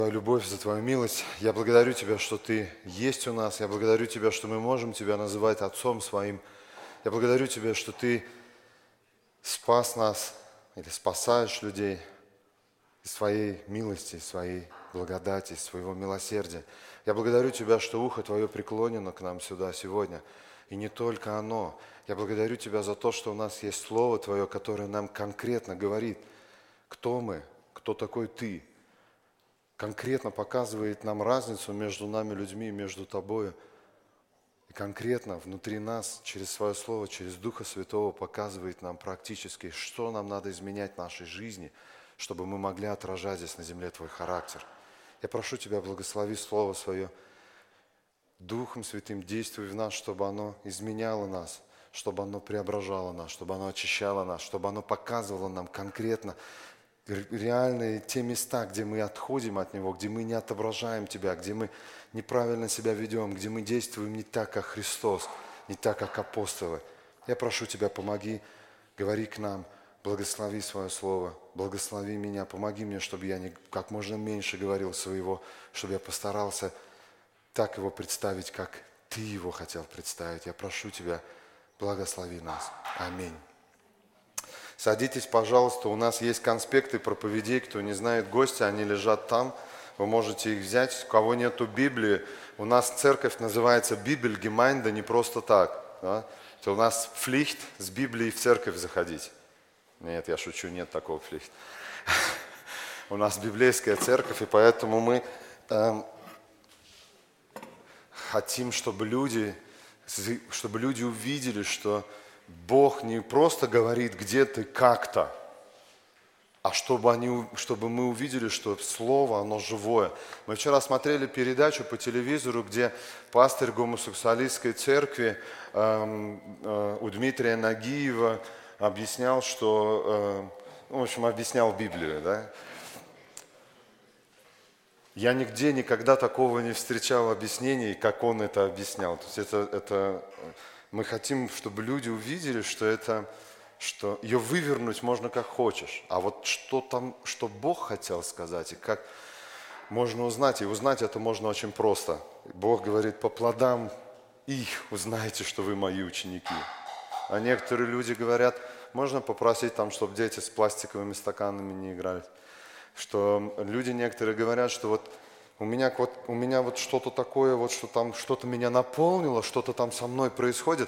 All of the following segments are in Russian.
Твою любовь, за Твою милость. Я благодарю Тебя, что Ты есть у нас. Я благодарю Тебя, что мы можем Тебя называть Отцом Своим. Я благодарю Тебя, что Ты спас нас или спасаешь людей из Своей милости, из Своей благодати, из Своего милосердия. Я благодарю Тебя, что ухо Твое преклонено к нам сюда сегодня. И не только оно. Я благодарю Тебя за то, что у нас есть Слово Твое, которое нам конкретно говорит, кто мы, кто такой Ты. Конкретно показывает нам разницу между нами, людьми, между Тобою. И конкретно внутри нас, через Свое Слово, через Духа Святого показывает нам практически, что нам надо изменять в нашей жизни, чтобы мы могли отражать здесь на земле Твой характер. Я прошу Тебя, благослови Слово Свое, Духом Святым действуй в нас, чтобы оно изменяло нас, чтобы оно преображало нас, чтобы оно очищало нас, чтобы оно показывало нам конкретно, реальные те места, где мы отходим от Него, где мы не отображаем Тебя, где мы неправильно себя ведем, где мы действуем не так, как Христос, не так, как апостолы. Я прошу Тебя, помоги, говори к нам, благослови Свое Слово, благослови меня, помоги мне, чтобы я как можно меньше говорил своего, чтобы я постарался так его представить, как Ты его хотел представить. Я прошу Тебя, благослови нас. Аминь. Садитесь, пожалуйста, у нас есть конспекты проповедей, кто не знает, гости, они лежат там, вы можете их взять. У кого нету Библии, у нас церковь называется Бибель-Гемайнда не просто так. Да? Это у нас пфлихт с Библией в церковь заходить. Нет, я шучу, нет такого пфлихт. У нас библейская церковь, и поэтому мы хотим, чтобы люди увидели, что Бог не просто говорит, где ты как-то, а чтобы мы увидели, что Слово, оно живое. Мы вчера смотрели передачу по телевизору, где пастырь гомосексуалистской церкви у Дмитрия Нагиева объяснял, объяснял Библию. Да? Я нигде никогда такого не встречал объяснений, как он это объяснял. То есть мы хотим, чтобы люди увидели, что ее вывернуть можно как хочешь. А вот что Бог хотел сказать, и как можно узнать, и узнать это можно очень просто. Бог говорит, по плодам их узнаете, что вы мои ученики. А некоторые люди говорят, можно попросить, чтобы дети с пластиковыми стаканами не играли. Что люди некоторые говорят, что у меня что-то такое, что-то меня наполнило, что-то там со мной происходит,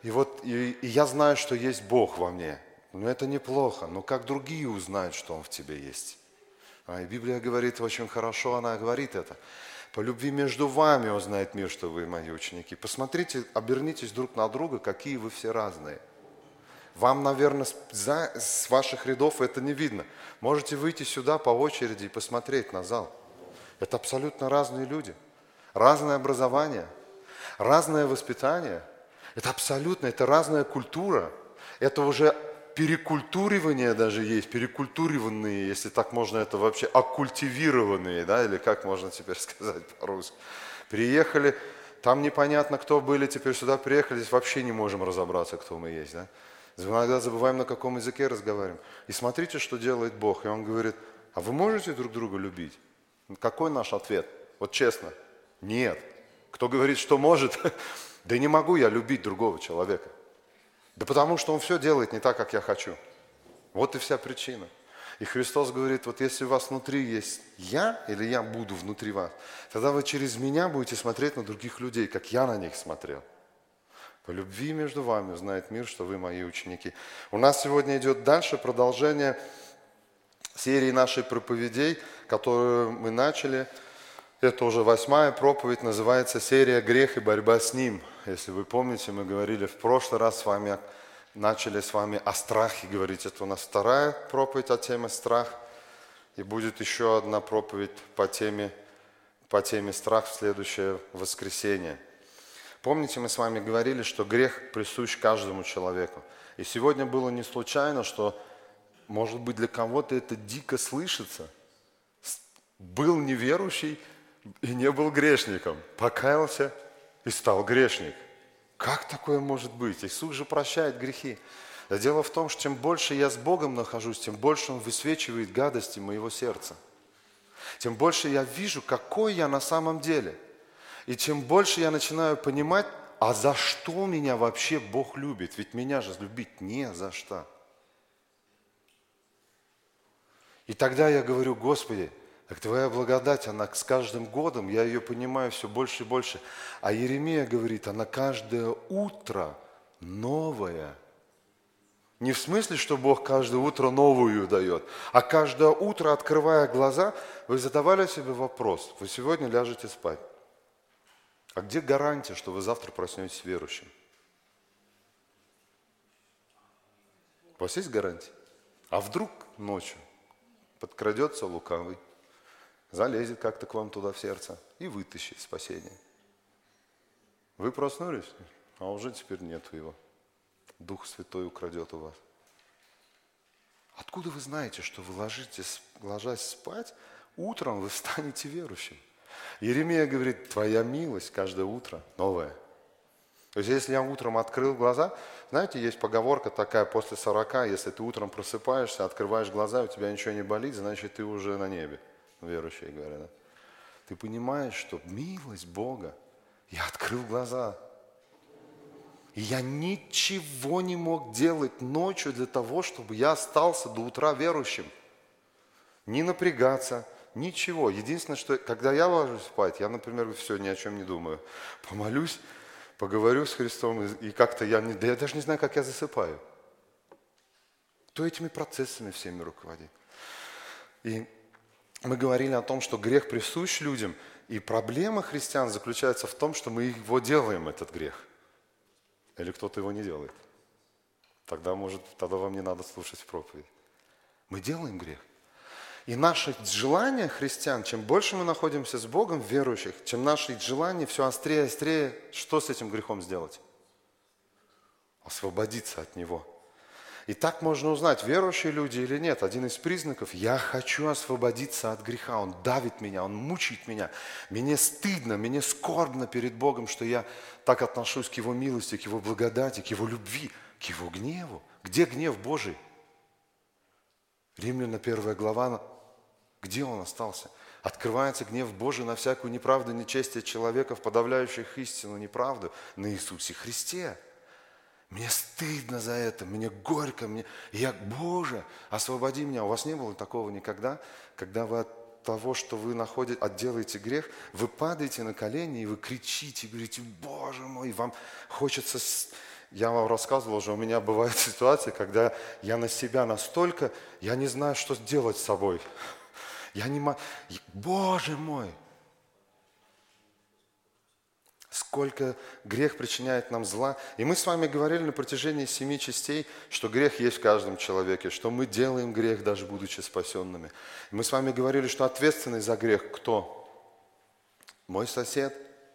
и я знаю, что есть Бог во мне. Но это неплохо, но как другие узнают, что Он в тебе есть? И Библия говорит очень хорошо, она говорит это. По любви между вами узнает мир, что вы мои ученики. Посмотрите, обернитесь друг на друга, какие вы все разные. Вам, наверное, с ваших рядов это не видно. Можете выйти сюда по очереди и посмотреть на зал. Это абсолютно разные люди. Разное образование, разное воспитание. Это разная культура. Это уже перекультуривание даже есть, перекультурированные, если так можно это вообще, оккультивированные, да, или как можно теперь сказать по-русски. Приехали, там непонятно, кто были, теперь сюда приехали, здесь вообще не можем разобраться, кто мы есть, да. Иногда забываем, на каком языке разговариваем. И смотрите, что делает Бог. И Он говорит, а вы можете друг друга любить? Какой наш ответ? Вот честно. Нет. Кто говорит, что может? Да не могу я любить другого человека. Да потому что он все делает не так, как я хочу. Вот и вся причина. И Христос говорит, вот если у вас внутри есть я, или я буду внутри вас, тогда вы через меня будете смотреть на других людей, как я на них смотрел. По любви между вами узнает мир, что вы мои ученики. У нас сегодня идет дальше продолжение серии нашей проповедей, которую мы начали. Это уже 8-я проповедь, называется серия «Грех и борьба с ним». Если вы помните, мы говорили в прошлый раз начали с вами о страхе говорить. Это у нас 2-я проповедь о теме страх. И будет еще одна проповедь по теме страх в следующее воскресенье. Помните, мы с вами говорили, что грех присущ каждому человеку. И сегодня было не случайно, что, может быть, для кого-то это дико слышится. Был неверующий и не был грешником. Покаялся и стал грешник. Как такое может быть? Иисус же прощает грехи. А дело в том, что чем больше я с Богом нахожусь, тем больше Он высвечивает гадости моего сердца. тем больше я вижу, какой я на самом деле. И чем больше я начинаю понимать, а за что меня вообще Бог любит? Ведь меня же любить не за что. И тогда я говорю: Господи, так Твоя благодать, она с каждым годом, я ее понимаю все больше и больше. А Иеремия говорит, она каждое утро новая. Не в смысле, что Бог каждое утро новую дает, а каждое утро, открывая глаза, вы задавали себе вопрос: вы сегодня ляжете спать. А где гарантия, что вы завтра проснетесь верующим? У вас есть гарантия? А вдруг ночью подкрадется лукавый, залезет как-то к вам туда в сердце и вытащит спасение. Вы проснулись, а уже теперь нету его. Дух Святой украдет у вас. Откуда вы знаете, что вы ложась спать, утром вы станете верующим? Иеремия говорит: Твоя милость каждое утро новая. То есть, если я утром открыл глаза, знаете, есть поговорка такая: после 40, если ты утром просыпаешься, открываешь глаза, у тебя ничего не болит, значит, ты уже на небе. Верующие говорят, да? Ты понимаешь, что милость Бога. Я открыл глаза. И я ничего не мог делать ночью для того, чтобы я остался до утра верующим. Не напрягаться, ничего. Единственное, что когда я ложусь спать, я, например, все, ни о чем не думаю. Помолюсь, поговорю с Христом, и как-то я даже не знаю, как я засыпаю. Кто этими процессами всеми руководит? И мы говорили о том, что грех присущ людям, и проблема христиан заключается в том, что мы его делаем, этот грех. Или кто-то его не делает. Тогда вам не надо слушать проповедь. Мы делаем грех. И наше желание христиан, чем больше мы находимся с Богом, верующих, чем наши желания все острее и острее, что с этим грехом сделать? Освободиться от него. И так можно узнать, верующие люди или нет. Один из признаков: я хочу освободиться от греха. Он давит меня, он мучает меня. Мне стыдно, мне скорбно перед Богом, что я так отношусь к Его милости, к Его благодати, к Его любви, к Его гневу. Где гнев Божий? Римляна 1 глава, где он остался? Открывается гнев Божий на всякую неправду, нечестие человеков, подавляющих истину, неправду, на Иисусе Христе. Мне стыдно за это, мне горько, Боже, освободи меня. У вас не было такого никогда, когда вы от того, что вы делаете грех, вы падаете на колени и вы кричите, говорите: Боже мой, вам хочется... Я вам рассказывал уже, у меня бывает ситуация, когда я на себя настолько, я не знаю, что делать с собой. Я не могу... Боже мой! Сколько грех причиняет нам зла. И мы с вами говорили на протяжении 7 частей, что грех есть в каждом человеке, что мы делаем грех, даже будучи спасенными. И мы с вами говорили, что ответственный за грех кто? Мой сосед.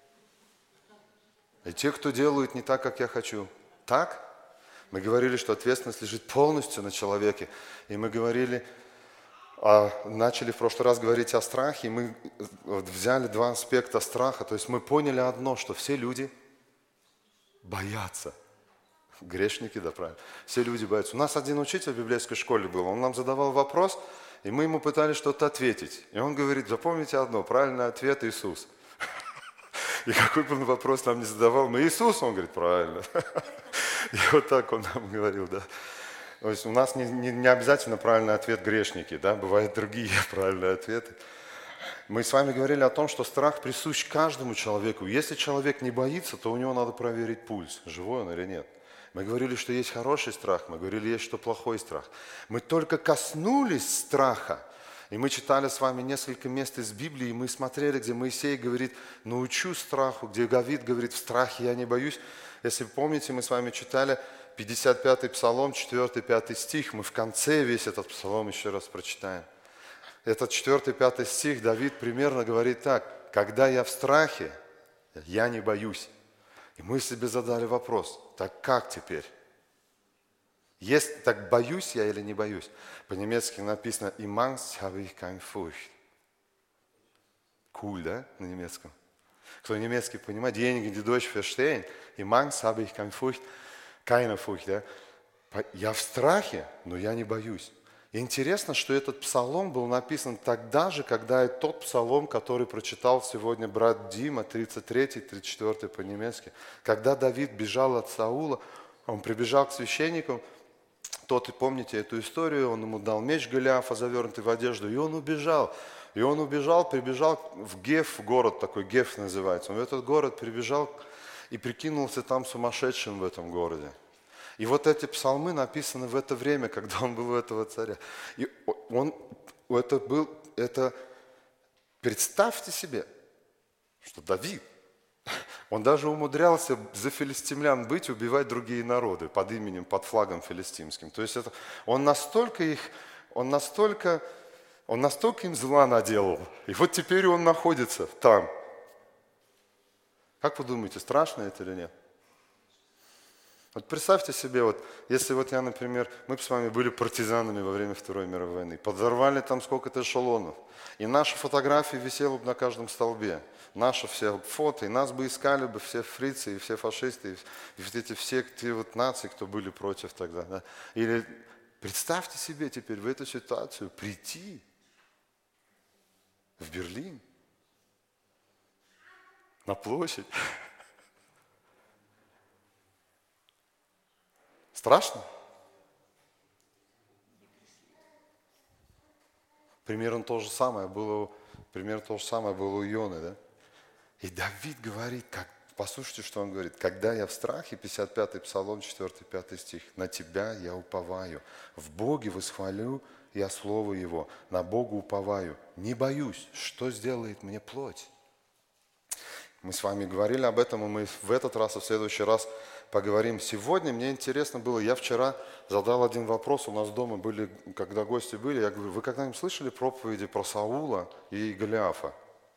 И те, кто делают не так, как я хочу. Так? Мы говорили, что ответственность лежит полностью на человеке. И мы говорили... Начали в прошлый раз говорить о страхе, и мы взяли 2 аспекта страха. То есть мы поняли одно, что все люди боятся. Грешники, да, правильно. Все люди боятся. У нас один учитель в библейской школе был, он нам задавал вопрос, и мы ему пытались что-то ответить. И он говорит: запомните одно, правильный ответ — Иисус. И какой бы он вопрос нам не задавал, мы: Иисус, он говорит: правильно. И вот так он нам говорил, да. То есть у нас не обязательно правильный ответ — грешники, да, бывают другие правильные ответы. Мы с вами говорили о том, что страх присущ каждому человеку. Если человек не боится, то у него надо проверить пульс, живой он или нет. Мы говорили, что есть хороший страх, мы говорили, есть что плохой страх. Мы только коснулись страха, и мы читали с вами несколько мест из Библии, и мы смотрели, где Моисей говорит: научу страху, где Давид говорит: в страхе я не боюсь. Если вы помните, мы с вами читали 55-й псалом, 4-5 стих. Мы в конце весь этот псалом еще раз прочитаем. Этот 4-5 стих Давид примерно говорит так: когда я в страхе, я не боюсь. И мы себе задали вопрос: так как теперь? Так боюсь я или не боюсь? По-немецки написано «Im Angst habe ich keine Furcht». Cool, да, на немецком? Кто немецкий понимает, diejenigen, die Deutsch verstehen, «Im Angst habe ich keine Furcht». Keine Furcht, да? Я в страхе, но я не боюсь. И интересно, что этот псалом был написан тогда же, когда и тот псалом, который прочитал сегодня брат Дима, 33-й, 34-й по-немецки. Когда Давид бежал от Саула, он прибежал к священнику, тот, и помните эту историю, он ему дал меч Голиафа, завернутый в одежду, и он убежал. И он убежал, прибежал в Геф, город такой, Геф называется. Он в этот город прибежал и прикинулся там сумасшедшим в этом городе. И вот эти псалмы написаны в это время, когда он был у этого царя. И представьте себе, что Давид, он даже умудрялся за филистимлян быть, убивать другие народы под именем, под флагом филистимским. То есть он настолько им зла наделал. И вот теперь он находится там. Как вы думаете, страшно это или нет? Вот представьте себе, вот, если вот я, например, мы бы с вами были партизанами во время Второй мировой войны, подорвали там сколько-то эшелонов, и наши фотографии висели бы на каждом столбе, наши все фото, и нас бы искали бы все фрицы, и все фашисты, и вот эти все те вот нации, кто были против тогда. Да? Или представьте себе теперь в эту ситуацию прийти в Берлин, на площадь. Страшно? Примерно то же самое было у Ионы, да? И Давид говорит, послушайте, что он говорит. Когда я в страхе, 55-й Псалом, 4-5 стих, на тебя я уповаю, в Боге восхвалю я слово Его, на Бога уповаю, не боюсь, что сделает мне плоть. Мы с вами говорили об этом, и мы в этот раз и в следующий раз поговорим. Сегодня мне интересно было, я вчера задал один вопрос, у нас дома были, когда гости были, я говорю, вы когда-нибудь слышали проповеди про Саула и Голиафа?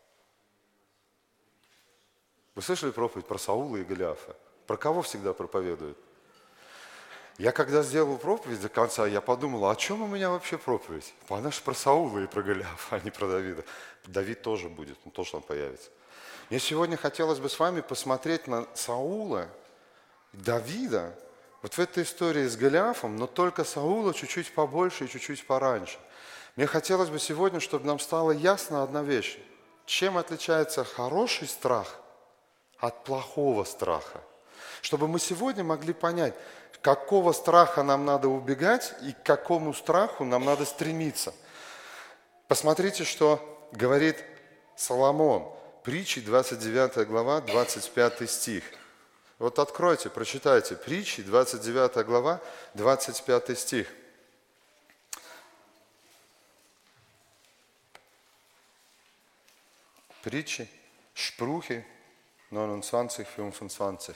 Вы слышали проповедь про Саула и Голиафа? Про кого всегда проповедуют? Я когда сделал проповедь до конца, я подумал, о чем у меня вообще проповедь? Она же про Саула и про Голиафа, а не про Давида. Давид тоже будет, он тоже там появится. Мне сегодня хотелось бы с вами посмотреть на Саула, Давида, вот в этой истории с Голиафом, но только Саула чуть-чуть побольше и чуть-чуть пораньше. Мне хотелось бы сегодня, чтобы нам стала ясна одна вещь. Чем отличается хороший страх от плохого страха? Чтобы мы сегодня могли понять, какого страха нам надо убегать и к какому страху нам надо стремиться. Посмотрите, что говорит Соломон. Притчи, 29 глава, 25 стих. Вот откройте, прочитайте. Притчи, 29 глава, 25 стих. Притчи, Sprüche, 29, 25.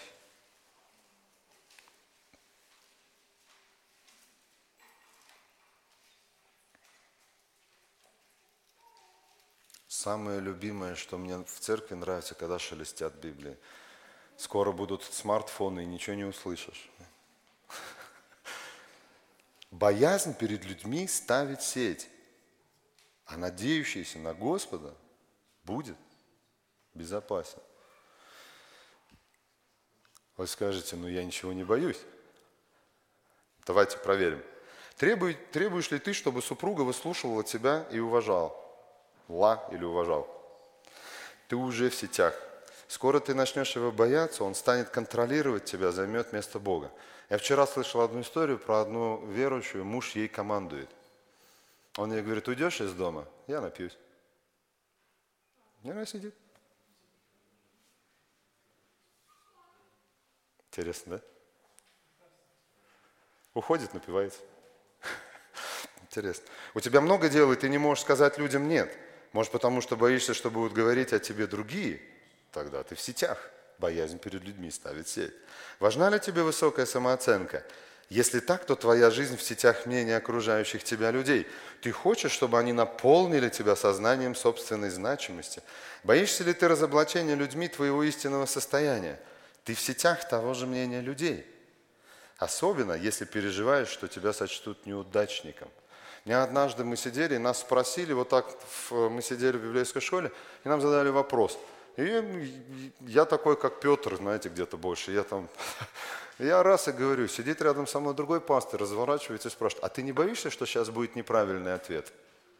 Самое любимое, что мне в церкви нравится, когда шелестят Библии. Скоро будут смартфоны, и ничего не услышишь. Боязнь перед людьми ставит сеть, а надеющийся на Господа будет безопасен. Вы скажете, я ничего не боюсь. Давайте проверим. Требуешь ли ты, чтобы супруга выслушивала тебя и уважала? Или уважал? Ты уже в сетях. Скоро ты начнешь его бояться, он станет контролировать тебя, займет место Бога. Я вчера слышал одну историю про одну верующую, муж ей командует. Он ей говорит, уйдешь из дома? Я напьюсь. И она сидит. Интересно, да? Уходит, напивается. Интересно. У тебя много дел, и ты не можешь сказать людям «нет». Может, потому что боишься, что будут говорить о тебе другие? Тогда ты в сетях. Боязнь перед людьми ставит сеть. Важна ли тебе высокая самооценка? Если так, то твоя жизнь в сетях мнения окружающих тебя людей. Ты хочешь, чтобы они наполнили тебя сознанием собственной значимости? Боишься ли ты разоблачения людьми твоего истинного состояния? Ты в сетях того же мнения людей. Особенно, если переживаешь, что тебя сочтут неудачником. Однажды мы сидели, и нас спросили, мы сидели в библейской школе, и нам задали вопрос. И я такой, как Петр, знаете, где-то больше. Я раз и говорю, сидит рядом со мной другой пастор, разворачивается и спрашивает, а ты не боишься, что сейчас будет неправильный ответ?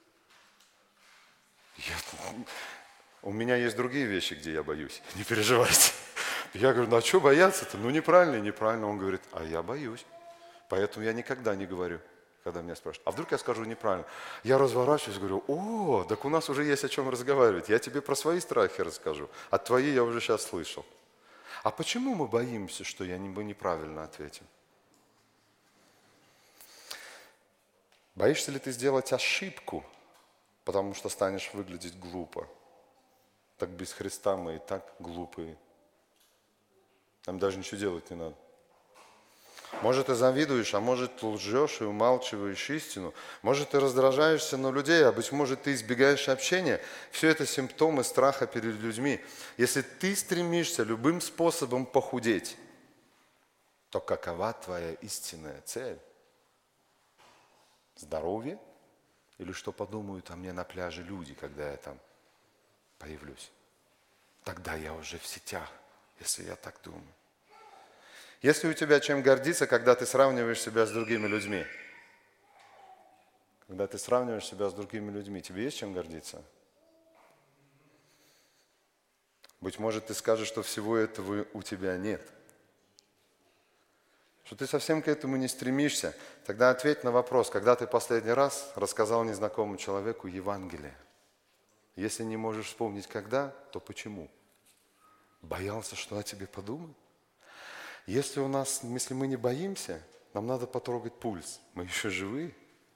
У меня есть другие вещи, где я боюсь, не переживайте. Я говорю, ну а что бояться-то? Ну неправильно, неправильно. Он говорит, а я боюсь. Поэтому я никогда не говорю, когда меня спрашивают, а вдруг я скажу неправильно? Я разворачиваюсь и говорю, о, так у нас уже есть о чем разговаривать. Я тебе про свои страхи расскажу, а твои я уже сейчас слышал. А почему мы боимся, что мы неправильно ответим? Боишься ли ты сделать ошибку, потому что станешь выглядеть глупо? Так без Христа мы и так глупые. Нам даже ничего делать не надо. Может, ты завидуешь, а может, лжешь и умалчиваешь истину. Может, ты раздражаешься на людей, а быть может, ты избегаешь общения. Все это симптомы страха перед людьми. Если ты стремишься любым способом похудеть, то какова твоя истинная цель? Здоровье? Или что подумают о мне на пляже люди, когда я там появлюсь? Тогда я уже в сетях, если я так думаю. Есть ли у тебя чем гордиться, когда ты сравниваешь себя с другими людьми? Когда ты сравниваешь себя с другими людьми, тебе есть чем гордиться? Быть может, ты скажешь, что всего этого у тебя нет. Что ты совсем к этому не стремишься. Тогда ответь на вопрос, когда ты последний раз рассказал незнакомому человеку Евангелие? Если не можешь вспомнить когда, то почему? Боялся, что о тебе подумают? Если мы не боимся, нам надо потрогать пульс. Мы еще живы.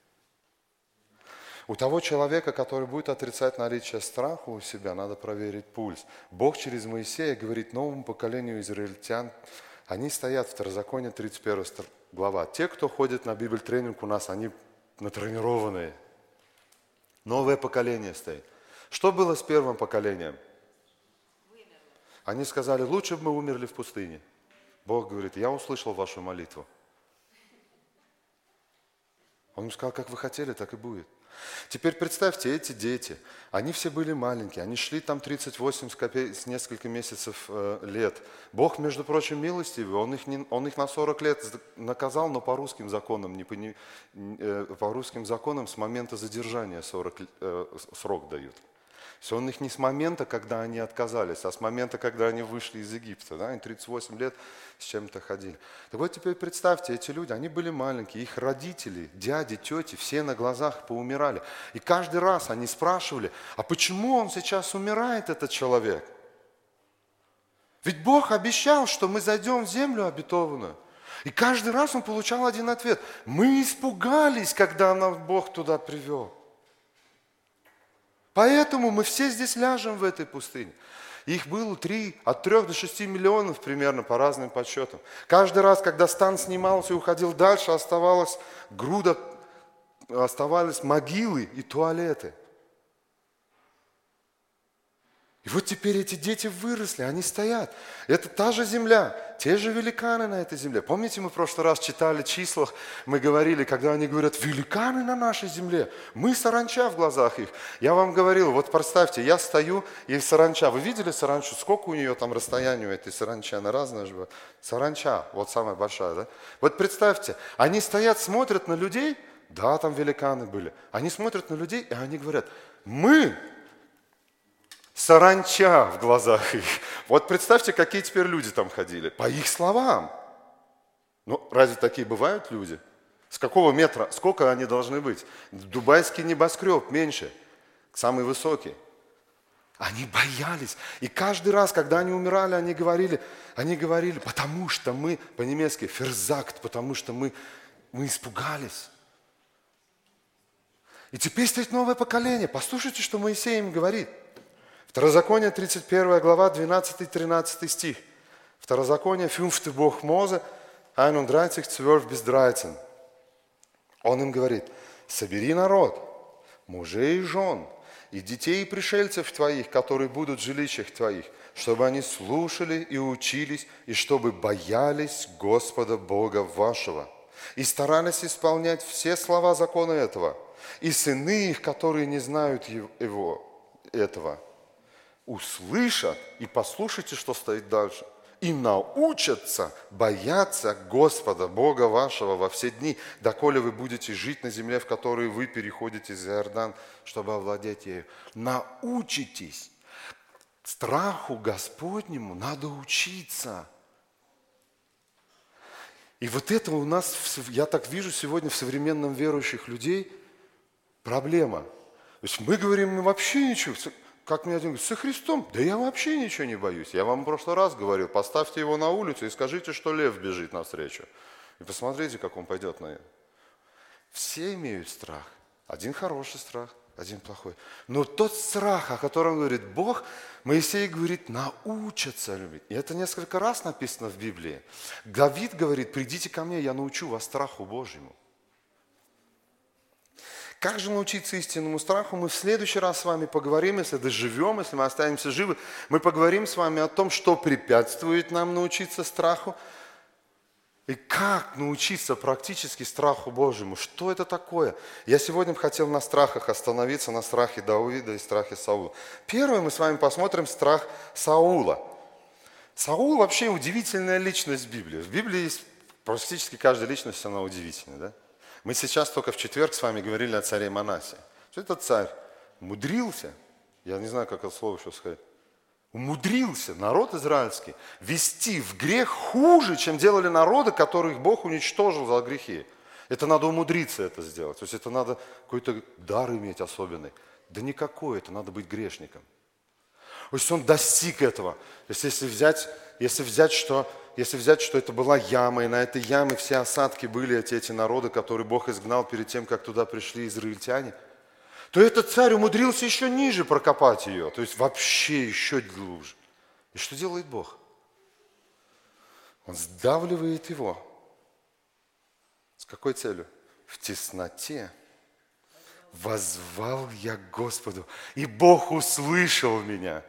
У того человека, который будет отрицать наличие страха у себя, надо проверить пульс. Бог через Моисея говорит новому поколению израильтян, они стоят в Второзаконии 31 глава. Те, кто ходит на Библь-тренинг у нас, они натренированные. Новое поколение стоит. Что было с первым поколением? Они сказали, лучше бы мы умерли в пустыне. Бог говорит, я услышал вашу молитву. Он им сказал, как вы хотели, так и будет. Теперь представьте, эти дети, они все были маленькие, они шли там 38 с несколько месяцев лет. Бог, между прочим, милостивый, он их на 40 лет наказал, но по русским законам, по русским законам с момента задержания срок дают. Все, он их не с момента, когда они отказались, а с момента, когда они вышли из Египта. Да? Они 38 лет с чем-то ходили. Так вот теперь представьте, эти люди, они были маленькие, их родители, дяди, тети, все на глазах поумирали. И каждый раз они спрашивали, а почему он сейчас умирает, этот человек? Ведь Бог обещал, что мы зайдем в землю обетованную. И каждый раз он получал один ответ. Мы испугались, когда нас Бог туда привел. Поэтому мы все здесь ляжем в этой пустыне. Их было от 3 до 6 миллионов примерно по разным подсчетам. Каждый раз, когда стан снимался и уходил дальше, оставалась груда, оставались могилы и туалеты. И вот теперь эти дети выросли, они стоят. Это та же земля, те же великаны на этой земле. Помните, мы в прошлый раз читали в числах, мы говорили, когда они говорят, великаны на нашей земле, мы саранча в глазах их. Я вам говорил, вот представьте, я стою, и саранча, вы видели саранчу? Сколько у нее там расстояние у этой саранчи? Она разная же. Саранча, вот самая большая, да? Вот представьте, они стоят, смотрят на людей, да, там великаны были. Они смотрят на людей, и они говорят, мы... Саранча в глазах их. Вот представьте, какие теперь люди там ходили. По их словам. Ну, разве такие бывают люди? С какого метра? Сколько они должны быть? Дубайский небоскреб меньше. Самый высокий. Они боялись. И каждый раз, когда они умирали, они говорили, потому что мы, по-немецки, ферзакт, потому что мы испугались. И теперь стоит новое поколение. Послушайте, что Моисей им говорит. Второзаконие, 31 глава, 12-13 стих. Второзаконие, 5. Buch Mose, 31, 12-13. Он им говорит, собери народ, мужей и жен, и детей и пришельцев твоих, которые будут в жилищах твоих, чтобы они слушали и учились, и чтобы боялись Господа Бога вашего, и старались исполнять все слова закона этого, и сыны их, которые не знают этого, услышат, и послушайте, что стоит дальше, и научатся бояться Господа, Бога вашего во все дни, доколе вы будете жить на земле, в которой вы переходите за Иордан, чтобы овладеть ею. Научитесь. Страху Господнему надо учиться. И вот это у нас, я так вижу сегодня в современном верующих людей, проблема. То есть мы говорим, мы вообще ничего, как мне один говорит, со Христом, да я вообще ничего не боюсь. Я вам в прошлый раз говорил, поставьте его на улицу и скажите, что лев бежит навстречу. И посмотрите, как он пойдет на это. Все имеют страх. Один хороший страх, один плохой. Но тот страх, о котором говорит Бог, Моисей говорит, научатся любить. И это несколько раз написано в Библии. Давид говорит, придите ко мне, я научу вас страху Божьему. Как же научиться истинному страху? Мы в следующий раз с вами поговорим, если доживем, если мы останемся живы. Мы поговорим с вами о том, что препятствует нам научиться страху. И как научиться практически страху Божьему? Что это такое? Я сегодня хотел на страхах остановиться, на страхе Давида и страхе Саула. Первое, мы с вами посмотрим страх Саула. Саул вообще удивительная личность в Библии. В Библии есть практически каждая личность, она удивительная, да? Мы сейчас только в четверг с вами говорили о царе Манасе. Что этот царь умудрился, я не знаю, как это слово еще сказать, умудрился народ израильский вести в грех хуже, чем делали народы, которых Бог уничтожил за грехи. Это надо умудриться это сделать. То есть это надо какой-то дар иметь особенный. Да никакой, это надо быть грешником. То есть он достиг этого. Если взять, что это была яма, и на этой яме все осадки были эти народы, которые Бог изгнал перед тем, как туда пришли израильтяне, то этот царь умудрился еще ниже прокопать ее, то есть вообще еще глубже. И что делает Бог? Он сдавливает его. С какой целью? В тесноте. Воззвал я к Господу, и Бог услышал меня.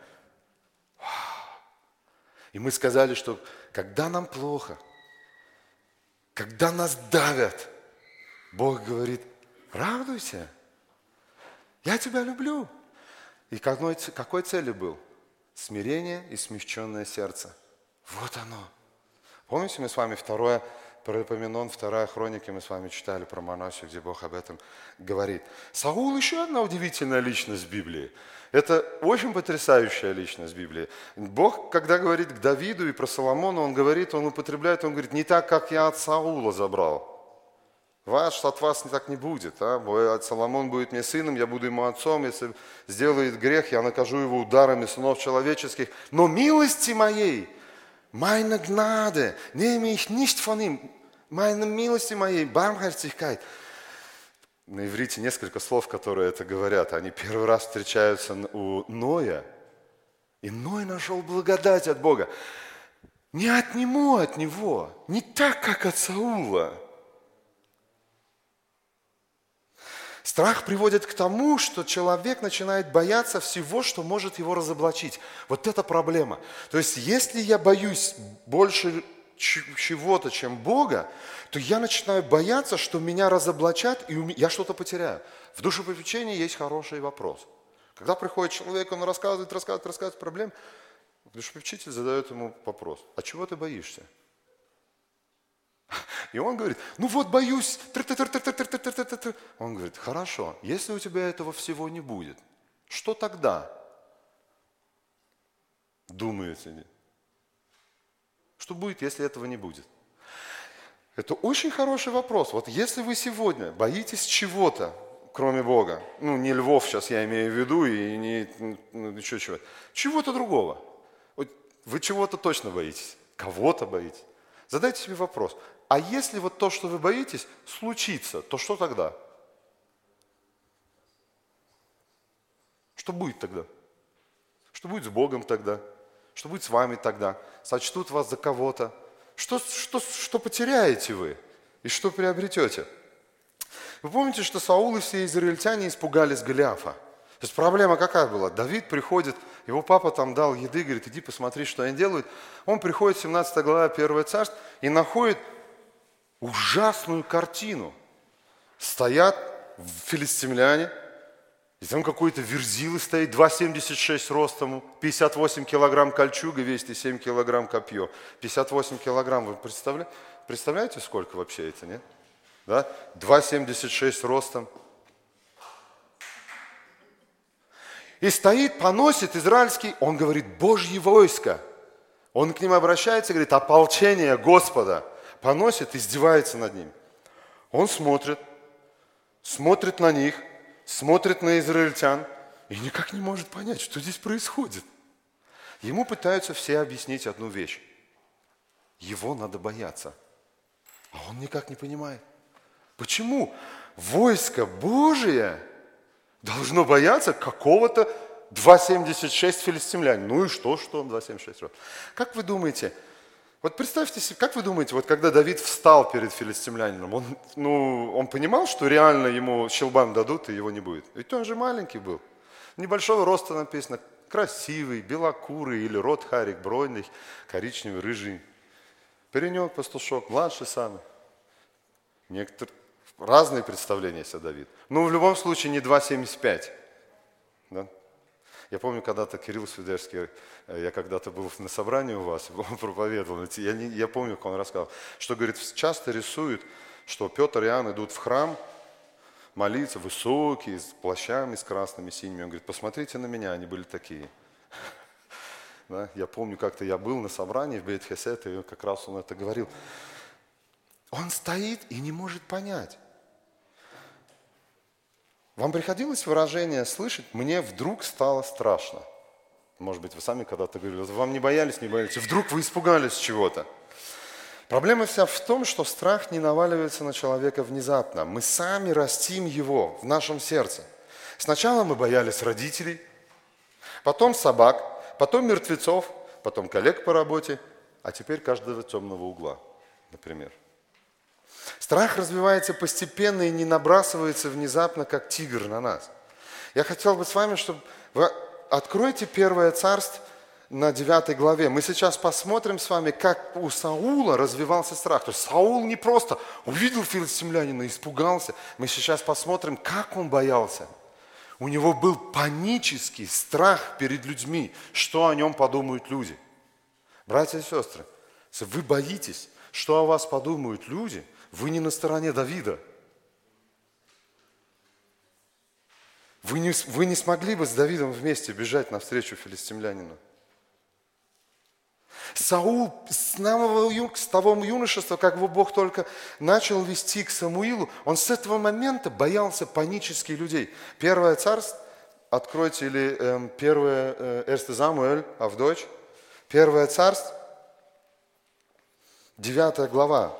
И мы сказали, что когда нам плохо, когда нас давят, Бог говорит, радуйся, я тебя люблю. И какой целью был? Смирение и смягченное сердце. Вот оно. Помните, мы с вами про Эпоменон, 2 Хроники, мы с вами читали про Манасию, где Бог об этом говорит. Саул еще одна удивительная личность в Библии. Это очень потрясающая личность в Библии. Бог, когда говорит к Давиду и про Соломона, он употребляет, он говорит, не так, как я от Саула забрал. От вас так не будет. Соломон будет мне сыном, я буду ему отцом. Если сделает грех, я накажу его ударами сынов человеческих. Но милости моей, meine Gnade, nehme ich nicht von ihm. Meine милости моей, Barmherzigkeit. На иврите несколько слов, которые это говорят. Они первый раз встречаются у Ноя. И Ной нашел благодать от Бога. Не отниму от него, не так, как от Саула. Страх приводит к тому, что человек начинает бояться всего, что может его разоблачить. Вот это проблема. То есть, если я боюсь больше чего-то, чем Бога, то я начинаю бояться, что меня разоблачат, и я что-то потеряю. В душепопечении есть хороший вопрос. Когда приходит человек, он рассказывает проблем, душепопечитель задает ему вопрос. А чего ты боишься? И он говорит, боюсь. Он говорит, хорошо, если у тебя этого всего не будет, что тогда? Думаете? Что будет, если этого не будет? Это очень хороший вопрос. Вот если вы сегодня боитесь чего-то, кроме Бога, не львов сейчас я имею в виду, и не чего-то, чего-то другого. Вот вы чего-то точно боитесь, кого-то боитесь. Задайте себе вопрос, а если вот то, что вы боитесь, случится, то что тогда? Что будет тогда? Что будет с Богом тогда? Что будет с вами тогда? Сочтут вас за кого-то? Что потеряете вы? И что приобретете? Вы помните, что Саул и все израильтяне испугались Голиафа? То есть проблема какая была? Давид приходит, его папа там дал еды, говорит, иди посмотри, что они делают. Он приходит, 17 глава 1 Царств, и находит ужасную картину. Стоят филистимляне, И там какой-то верзилы стоит, 2,76 ростом, 58 килограмм кольчуга весит и 7 килограмм копье. 58 килограмм, вы представляете, сколько вообще это, нет? Да? 2,76 ростом. И стоит, поносит израильский, он говорит, Божье войско. Он к ним обращается и говорит, ополчение Господа. Поносит, издевается над ним. Он смотрит на них, смотрит на израильтян и никак не может понять, что здесь происходит. Ему пытаются все объяснить одну вещь. Его надо бояться. А он никак не понимает. Почему войско Божие должно бояться какого-то 2,76 филистимлян? Ну и что 2,76? Как вы думаете, вот представьте себе, как вы думаете, вот когда Давид встал перед филистимлянином, он понимал, что реально ему щелбан дадут и его не будет? Ведь он же маленький был. Небольшого роста написано, красивый, белокурый или рот Харик, бронный, коричневый, рыжий. Паренек, пастушок, младший самый. Некоторые разные представления себе Давид. Но в любом случае не 2,75. Да? Я помню, когда-то Кирилл Свидерский, я когда-то был на собрании у вас, он проповедовал. Я помню, как он рассказал, что, говорит, часто рисуют, что Петр и Иоанн идут в храм молиться, высокие, с плащами, с красными, синими. Он говорит, посмотрите на меня, они были такие. Да? Я помню, как-то я был на собрании в Бейт-Хесед, и как раз он это говорил. Он стоит и не может понять. Вам приходилось выражение слышать «мне вдруг стало страшно»? Может быть, вы сами когда-то говорили, вам не боялись, и вдруг вы испугались чего-то. Проблема вся в том, что страх не наваливается на человека внезапно. Мы сами растим его в нашем сердце. Сначала мы боялись родителей, потом собак, потом мертвецов, потом коллег по работе, а теперь каждого темного угла, например. Страх развивается постепенно и не набрасывается внезапно, как тигр на нас. Я хотел бы с вами, чтобы вы откройте 1 Царств на 9 главе. Мы сейчас посмотрим с вами, как у Саула развивался страх. То есть Саул не просто увидел филистимлянина и испугался. Мы сейчас посмотрим, как он боялся. У него был панический страх перед людьми, что о нем подумают люди. Братья и сестры, если вы боитесь, что о вас подумают люди, вы не на стороне Давида. Вы не смогли бы с Давидом вместе бежать навстречу филистимлянину. Саул с того юношества, как его Бог только начал вести к Самуилу, он с этого момента боялся панически людей. 1 Царств, откройте, или 1 Эрсте Самуэль, Авдоть, 1 Царств, 9 глава.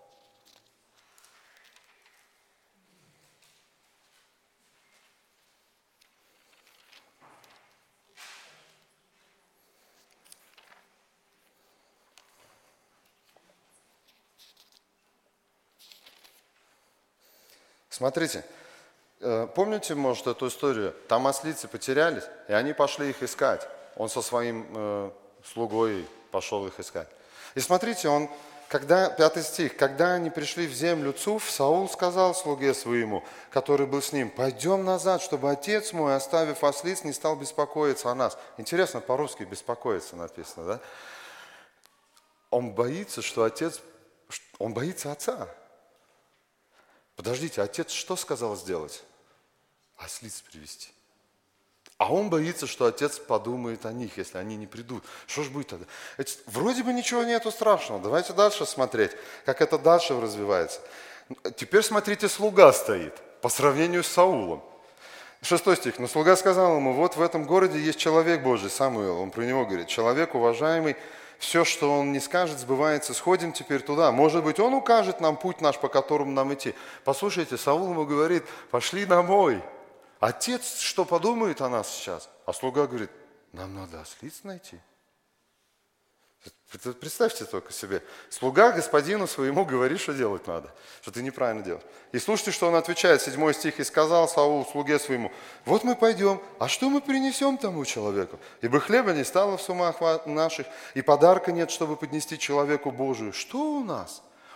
Смотрите, помните, может, эту историю? Там ослицы потерялись, и они пошли их искать. Он со своим слугой пошел их искать. И смотрите, 5 стих, когда они пришли в землю Цуф, Саул сказал слуге своему, который был с ним, пойдем назад, чтобы отец мой, оставив ослиц, не стал беспокоиться о нас. Интересно, по-русски беспокоиться написано, да? Он боится, он боится отца. Подождите, отец что сказал сделать? Ослиц привести. А он боится, что отец подумает о них, если они не придут. Что ж будет тогда? Вроде бы ничего нету страшного. Давайте дальше смотреть, как это дальше развивается. Теперь смотрите, слуга стоит по сравнению с Саулом. 6 стих. Но слуга сказал ему, вот в этом городе есть человек Божий, Самуил. Он про него говорит, человек уважаемый, все, что он не скажет, сбывается. Сходим теперь туда. Может быть, он укажет нам путь наш, по которому нам идти. Послушайте, Саул ему говорит, пошли домой. Отец что подумает о нас сейчас? А слуга говорит, нам надо ослиц найти. Представьте только себе. Слуга господину своему говорит, что делать надо. Что ты неправильно делаешь. И слушайте, что он отвечает. 7 стих. И сказал Саул слуге своему, вот мы пойдем, а что мы принесем тому человеку? Ибо хлеба не стало в сумах наших, и подарка нет, чтобы поднести человеку Божию. Что у нас?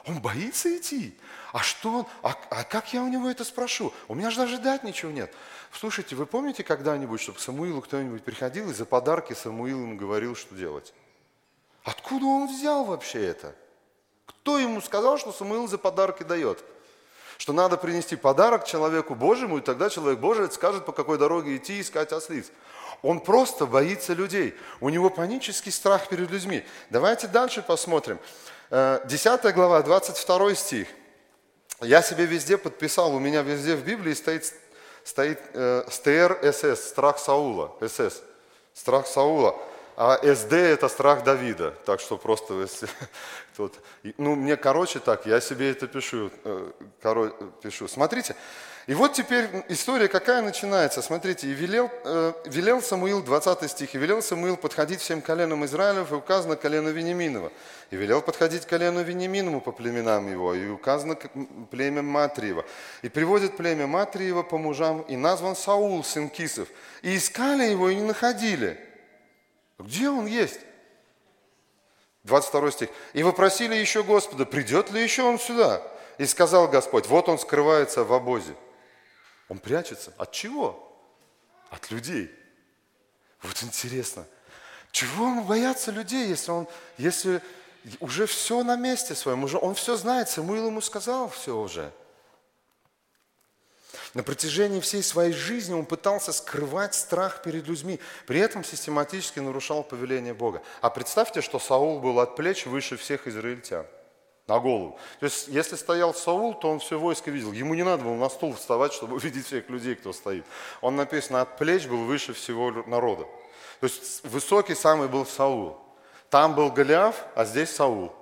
Он боится идти. А что он? А как я у него это спрошу? У меня же даже дать ничего нет. Слушайте, вы помните когда-нибудь, чтобы к Самуилу кто-нибудь приходил и за подарки Самуил ему говорил, что делать? Откуда он взял вообще это? Кто ему сказал, что Самуил за подарки дает? Что надо принести подарок человеку Божьему, и тогда человек Божий скажет, по какой дороге идти искать ослиц. Он просто боится людей. У него панический страх перед людьми. Давайте дальше посмотрим. 10 глава, 22 стих. Я себе везде подписал, у меня везде в Библии стоит СТР-СС, страх Саула, СС, страх Саула. А СД это страх Давида. Так что просто, если кто-то... мне короче так, я себе это пишу. Смотрите, и вот теперь история какая начинается. Смотрите, и велел Самуил, 20 стих, и велел Самуил подходить всем коленам Израилев, и указано колено Вениаминова. И велел подходить колену Вениаминову по племенам его, и указано племя Матриева. И приводит племя Матриева по мужам, и назван Саул, сын Кисов. И искали его, и не находили. Где он есть? 22 стих. И вопросили еще Господа, придет ли еще он сюда? И сказал Господь, вот он скрывается в обозе. Он прячется. От чего? От людей. Вот интересно. Чего он боятся людей, если уже все на месте своем, он все знает, Самуил ему сказал все уже. На протяжении всей своей жизни он пытался скрывать страх перед людьми, при этом систематически нарушал повеление Бога. А представьте, что Саул был от плеч выше всех израильтян, на голову. То есть, если стоял Саул, то он все войско видел. Ему не надо было на стул вставать, чтобы увидеть всех людей, кто стоит. Он, написано, от плеч был выше всего народа. То есть, высокий самый был Саул. Там был Голиаф, а здесь Саул.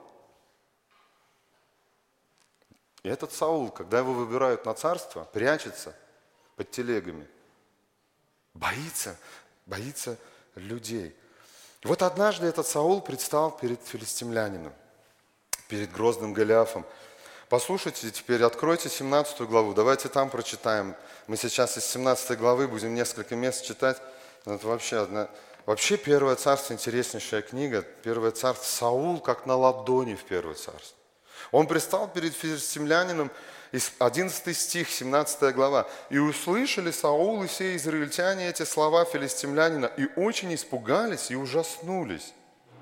И этот Саул, когда его выбирают на царство, прячется под телегами. Боится людей. И вот однажды этот Саул предстал перед филистимлянином, перед грозным Голиафом. Послушайте, теперь откройте 17 главу, давайте там прочитаем. Мы сейчас из 17 главы будем несколько мест читать. Это вообще Первое царство интереснейшая книга. Первое царство, Саул как на ладони в Первое царство. Он предстал перед филистимлянином, 11 стих, 17 глава. «И услышали Саул и все израильтяне эти слова филистимлянина, и очень испугались и ужаснулись».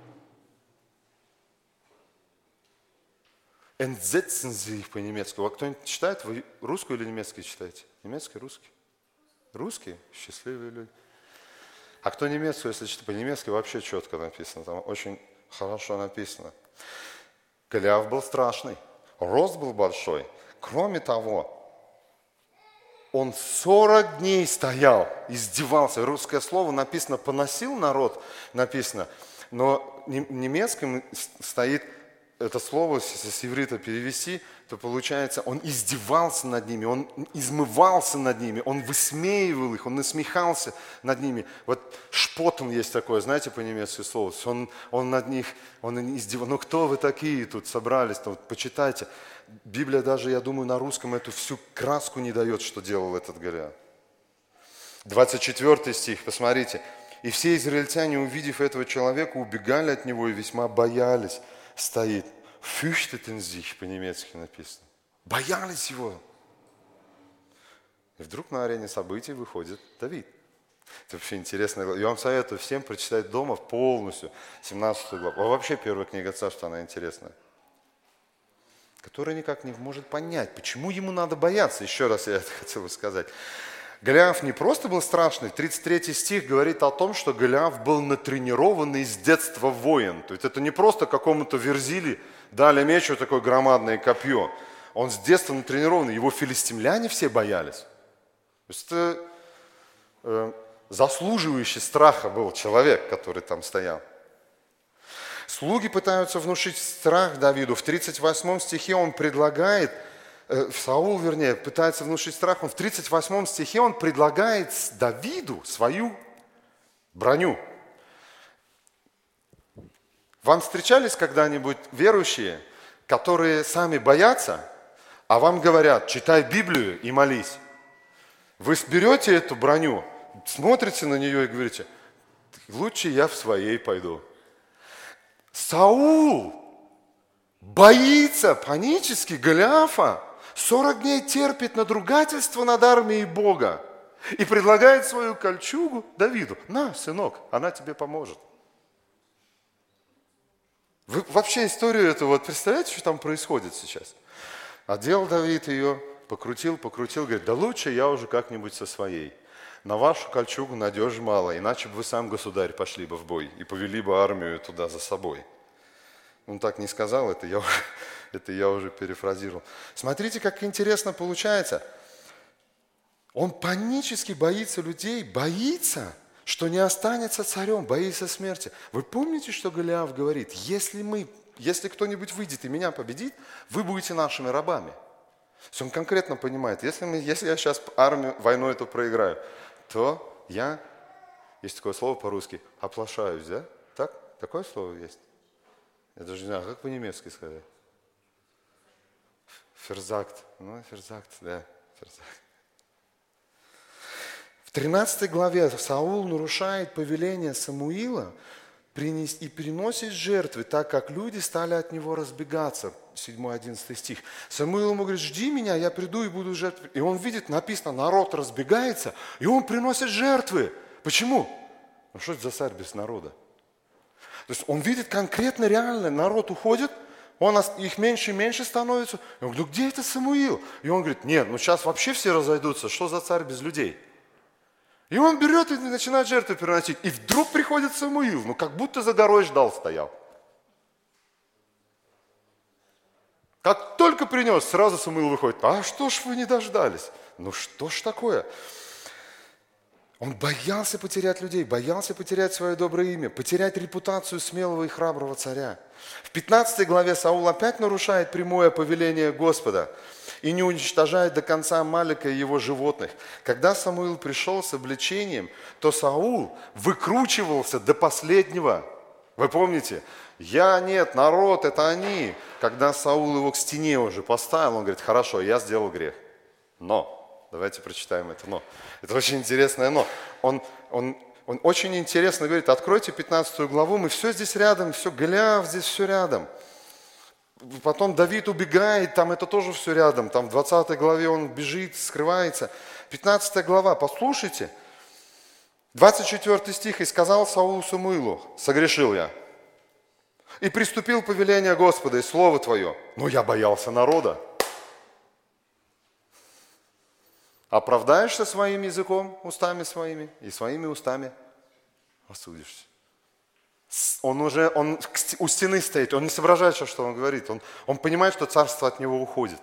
Entsetzen sie их по-немецки. А кто-нибудь читает? Вы русскую или немецкий читаете? Немецкий, русский? Русский? Счастливые люди. А кто немецкую, если читать по-немецки, вообще четко написано. Там очень хорошо написано. Голиаф был страшный, рост был большой. Кроме того, он 40 дней стоял, издевался. Русское слово написано «поносил народ», написано. Но в немецком стоит это слово, если с иврита перевести, то получается, он издевался над ними, он измывался над ними, он высмеивал их, он насмехался над ними. Вот шпотен есть такое, знаете, по-немецки слово. Он над них, он издевался. Ну кто вы такие тут собрались? Вот, почитайте. Библия даже, я думаю, на русском эту всю краску не дает, что делал этот Голиаф. 24 стих, посмотрите. «И все израильтяне, увидев этого человека, убегали от него и весьма боялись». Стоит. Fürchteten sich, по-немецки написано. Боялись его. И вдруг на арене событий выходит Давид. Это вообще интересно. Я вам советую всем прочитать дома полностью 17 главу. А вообще первая книга Царства, она интересная. Который никак не может понять, почему ему надо бояться. Еще раз я это хотел бы сказать. Голиаф не просто был страшный. 33 стих говорит о том, что Голиаф был натренированный с детства воин. То есть это не просто какому-то Верзили дали меч, вот такое громадное копье. Он с детства натренированный. Его филистимляне все боялись. То есть это заслуживающий страха был человек, который там стоял. Слуги пытаются внушить страх Давиду. В 38 стихе он предлагает, Саул, пытается внушить страх. В 38 стихе он предлагает Давиду свою броню. Вам встречались когда-нибудь верующие, которые сами боятся, а вам говорят, читай Библию и молись? Вы берете эту броню, смотрите на нее и говорите, лучше я в своей пойду. Саул боится панически Голиафа, 40 дней терпит надругательство над армией Бога и предлагает свою кольчугу Давиду. На, сынок, она тебе поможет. Вы вообще историю эту вот представляете, что там происходит сейчас? Одел Давид ее, покрутил, говорит, да лучше я уже как-нибудь со своей. На вашу кольчугу надежи мало, иначе бы вы сам, государь, пошли бы в бой и повели бы армию туда за собой. Он так не сказал, это я уже перефразировал. Смотрите, как интересно получается. Он панически боится людей, боится, что не останется царем, боится смерти. Вы помните, что Голиаф говорит? Если кто-нибудь выйдет и меня победит, вы будете нашими рабами. То есть он конкретно понимает, если я сейчас войну эту проиграю, то я, есть такое слово по-русски, оплошаюсь, да? Так? Такое слово есть? Я даже не знаю, как по-немецки сказать? Ферзакт. Ферзакт, да. Ферзакт. В 13 главе Саул нарушает повеление Самуила и приносит жертвы, так как люди стали от него разбегаться. 7-11 стих. Самуил ему говорит, жди меня, я приду и буду жертвовать. И он видит, написано, народ разбегается, и он приносит жертвы. Почему? Ну что это за царь без народа? То есть он видит конкретно, реально, народ уходит, их меньше и меньше становится. И он говорит, ну где это Самуил? И он говорит, нет, сейчас вообще все разойдутся, что за царь без людей? И он берет и начинает жертвы приносить. И вдруг приходит Самуил, как будто за горой ждал, стоял. Как только принес, сразу Самуил выходит, а что ж вы не дождались? Что ж такое? Он боялся потерять людей, боялся потерять свое доброе имя, потерять репутацию смелого и храброго царя. В 15 главе Саул опять нарушает прямое повеление Господа и не уничтожает до конца Амалика и его животных. Когда Самуил пришел с обличением, то Саул выкручивался до последнего. Вы помните? Нет, народ, это они. Когда Саул его к стене уже поставил, он говорит, хорошо, я сделал грех. Но, давайте прочитаем это но. Это очень интересное но. Он очень интересно говорит, откройте 15 главу, мы все здесь рядом, все Голиаф здесь все рядом. Потом Давид убегает, там это тоже все рядом. Там в 20 главе он бежит, скрывается. 15 глава, послушайте. 24 стих. «И сказал Саул Самуилу, согрешил я, и приступил повеление Господа и слово Твое, но я боялся народа». Оправдаешься своим языком, устами своими, и своими устами осудишься. Он у стены стоит, он не соображает, что он говорит. Он понимает, что царство от него уходит.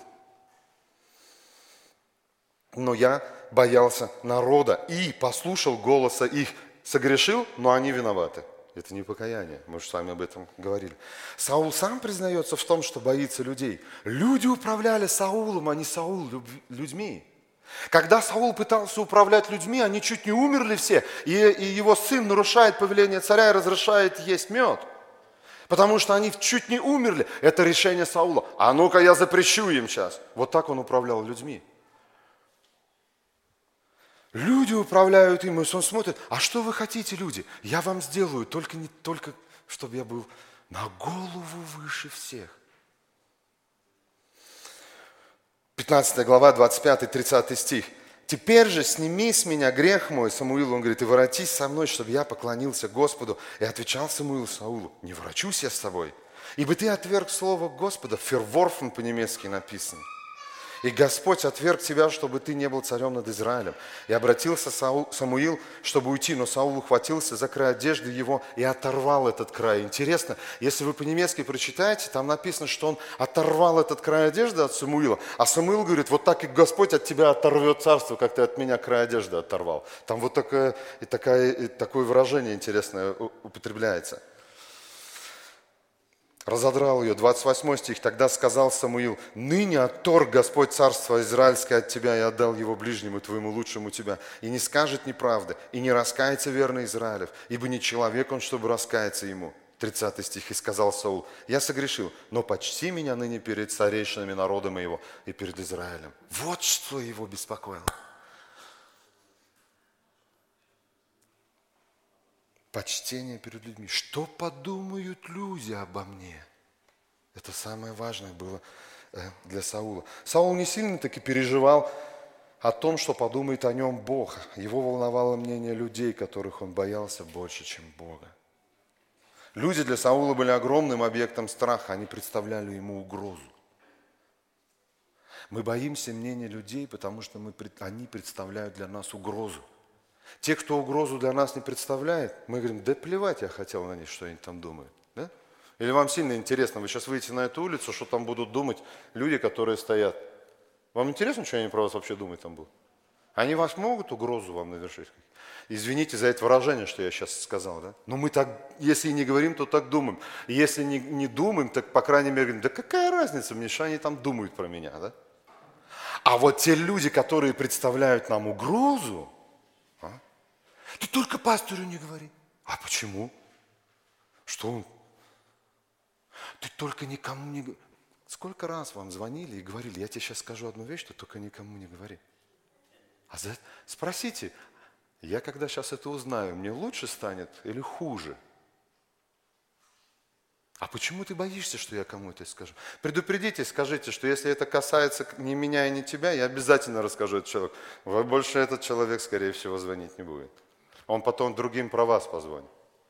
Но я боялся народа и послушал голоса их. Согрешил, но они виноваты. Это не покаяние, мы же с вами об этом говорили. Саул сам признается в том, что боится людей. Люди управляли Саулом, а не Саул людьми. Когда Саул пытался управлять людьми, они чуть не умерли все, и его сын нарушает повеление царя и разрешает есть мед. Потому что они чуть не умерли. Это решение Саула. А ну-ка я запрещу им сейчас. Вот так он управлял людьми. Люди управляют им, и он смотрит, а что вы хотите, люди? Я вам сделаю, только чтобы я был на голову выше всех. 15 глава, 25-30 стих. «Теперь же сними с меня грех мой, Самуил, он говорит, и воротись со мной, чтобы я поклонился Господу». И отвечал Самуил Саулу, не ворочусь я с тобой, ибо ты отверг слово Господа, «verworfen» по-немецки написано. И Господь отверг тебя, чтобы ты не был царем над Израилем. И обратился Самуил, чтобы уйти, но Саул ухватился за край одежды его и оторвал этот край. Интересно, если вы по-немецки прочитаете, там написано, что он оторвал этот край одежды от Самуила. А Самуил говорит, вот так и Господь от тебя оторвет царство, как ты от меня край одежды оторвал. Там вот такое выражение интересное употребляется. Разодрал ее. 28 стих. «Тогда сказал Самуил, ныне отторг Господь царство израильское от тебя и отдал его ближнему твоему лучшему тебя. И не скажет неправды, и не раскается верно Израилев, ибо не человек он, чтобы раскаяться ему». 30 стих. «И сказал Саул, я согрешил, но почти меня ныне перед старейшинами народа моего и перед Израилем». Вот что его беспокоило. Почтение перед людьми. Что подумают люди обо мне? Это самое важное было для Саула. Саул не сильно таки переживал о том, что подумает о нем Бог. Его волновало мнение людей, которых он боялся больше, чем Бога. Люди для Саула были огромным объектом страха, они представляли ему угрозу. Мы боимся мнения людей, потому что они представляют для нас угрозу. Те, кто угрозу для нас не представляет, мы говорим, да плевать я хотел на них, что они там думают. Да? Или вам сильно интересно, вы сейчас выйдете на эту улицу, что там будут думать люди, которые стоят. Вам интересно, что они про вас вообще думать там будут? Они вас могут угрозу вам навершить? Извините за это выражение, что я сейчас сказал, да? Но мы так, если и не говорим, то так думаем. И если не думаем, так, по крайней мере, говорим, да какая разница мне, что они там думают про меня, да? А вот те люди, которые представляют нам угрозу, ты только пастору не говори. А почему? Что он? Ты только никому не говори. Сколько раз вам звонили и говорили, я тебе сейчас скажу одну вещь, что только никому не говори. Спросите, я когда сейчас это узнаю, мне лучше станет или хуже? А почему ты боишься, что я кому это скажу? Предупредите, скажите, что если это касается не меня и не тебя, я обязательно расскажу этому человеку. Больше этот человек, скорее всего, звонить не будет. Он потом другим про вас позвонит.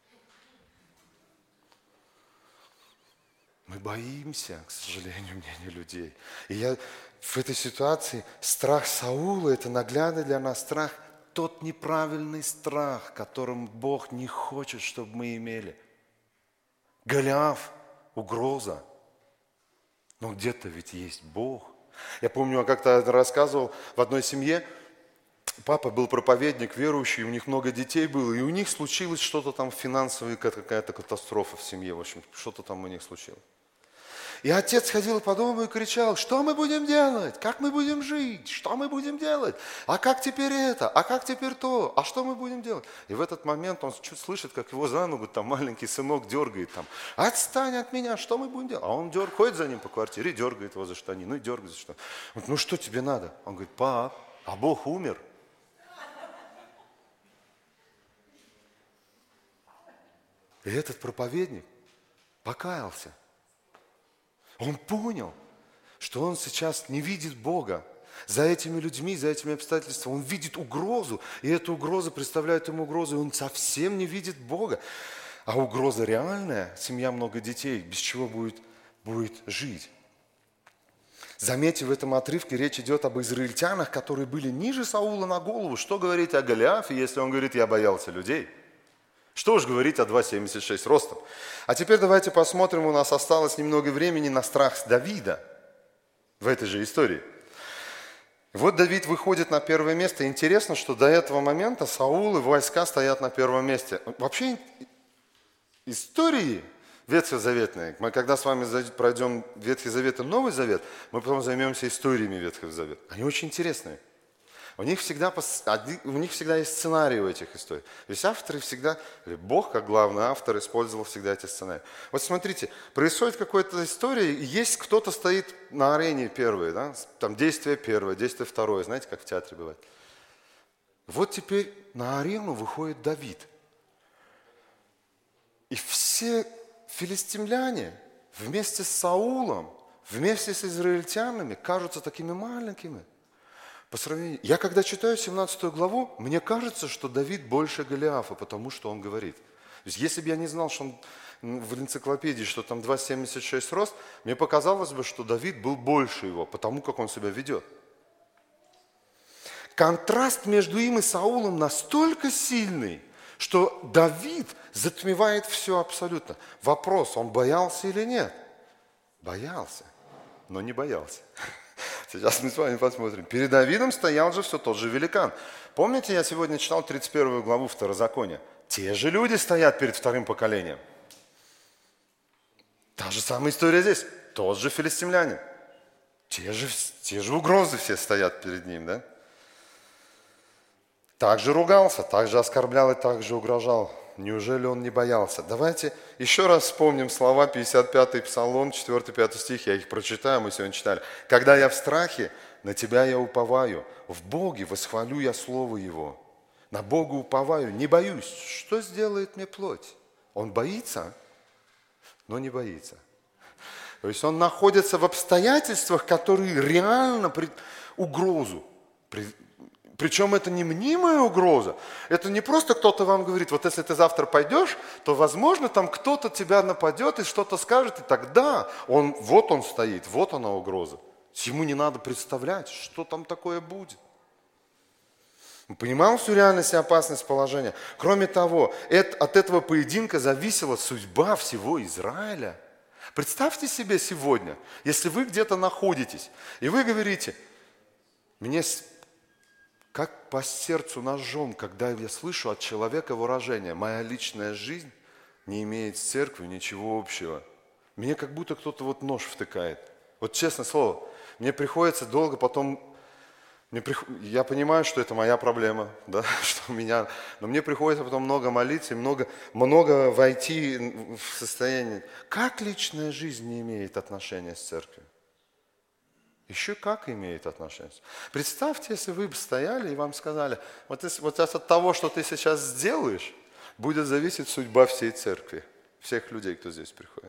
Мы боимся, к сожалению, мнения людей. И в этой ситуации страх Саула – это наглядный для нас страх, тот неправильный страх, которым Бог не хочет, чтобы мы имели. Голиаф – угроза. Но где-то ведь есть Бог. Я помню, я как-то рассказывал в одной семье, папа был проповедник, верующий, у них много детей было, и у них случилось что-то там финансовая какая-то катастрофа в семье, в общем, что-то там у них случилось. И отец ходил по дому и кричал, что мы будем делать, как мы будем жить, что мы будем делать, а как теперь это, а как теперь то, а что мы будем делать. И в этот момент он чуть слышит, как его за ногу там маленький сынок дергает, там, отстань от меня, что мы будем делать. А он ходит за ним по квартире, дергает его за штанину, и дергает за штанину. Он говорит, ну что тебе надо? Он говорит, пап, а Бог умер. И этот проповедник покаялся. Он понял, что он сейчас не видит Бога. За этими людьми, за этими обстоятельствами он видит угрозу, и эта угроза представляет ему угрозу, и он совсем не видит Бога. А угроза реальная, семья, много детей, без чего будет жить. Заметьте, в этом отрывке речь идет об израильтянах, которые были ниже Саула на голову. Что говорить о Голиафе, если он говорит, я боялся людей? Что уж говорить о 2,76 ростом. А теперь давайте посмотрим, у нас осталось немного времени на страх Давида в этой же истории. Вот Давид выходит на первое место. Интересно, что до этого момента Саул и войска стоят на первом месте. Вообще истории ветхозаветные, мы когда с вами пройдем Ветхий Завет и Новый Завет, мы потом займемся историями Ветхого Завета. Они очень интересные. У них всегда есть сценарий у этих историй. То есть авторы всегда, или Бог как главный автор использовал всегда эти сценарии. Вот смотрите, происходит какая-то история, и есть кто-то стоит на арене первый, да? Там действие первое, действие второе, знаете, как в театре бывает. Вот теперь на арену выходит Давид. И все филистимляне вместе с Саулом, вместе с израильтянами кажутся такими маленькими. По сравнению, я когда читаю 17 главу, мне кажется, что Давид больше Голиафа, потому что он говорит. То есть, если бы я не знал, что он в энциклопедии, что там 2,76 рост, мне показалось бы, что Давид был больше его, потому как он себя ведет. Контраст между им и Саулом настолько сильный, что Давид затмевает все абсолютно. Вопрос, он боялся или нет? Боялся, но не боялся. Сейчас мы с вами посмотрим. Перед Давидом стоял же все тот же великан. Помните, я сегодня читал 31 главу Второзакония? Те же люди стоят перед вторым поколением. Та же самая история здесь. Тот же филистимлянин. Те же угрозы все стоят перед ним, да? Так же ругался, так же оскорблял и так же угрожал. Неужели он не боялся? Давайте еще раз вспомним слова 55-й Псалом, 4-5 стих, я их прочитаю, мы сегодня читали. «Когда я в страхе, на Тебя я уповаю, в Боге восхвалю я Слово Его, на Бога уповаю, не боюсь, что сделает мне плоть?» Он боится, но не боится. То есть он находится в обстоятельствах, которые реально угрозу. Причем это не мнимая угроза. Это не просто кто-то вам говорит, вот если ты завтра пойдешь, то, возможно, там кто-то тебя нападет и что-то скажет, и тогда вот он стоит, вот она угроза. Ему не надо представлять, что там такое будет. Мы понимаем всю реальность и опасность положения. Кроме того, от этого поединка зависела судьба всего Израиля. Представьте себе сегодня, если вы где-то находитесь, и вы говорите, мне как по сердцу ножом, когда я слышу от человека выражение, моя личная жизнь не имеет с церковью ничего общего. Мне как будто кто-то вот нож втыкает. Вот честное слово, мне приходится долго потом, я понимаю, что это моя проблема, да, что у меня, но мне приходится потом много молиться и много войти в состояние. Как личная жизнь не имеет отношения с церковью? Еще как имеет отношение. Представьте, если вы бы стояли и вам сказали, вот от того, что ты сейчас сделаешь, будет зависеть судьба всей церкви, всех людей, кто здесь приходит.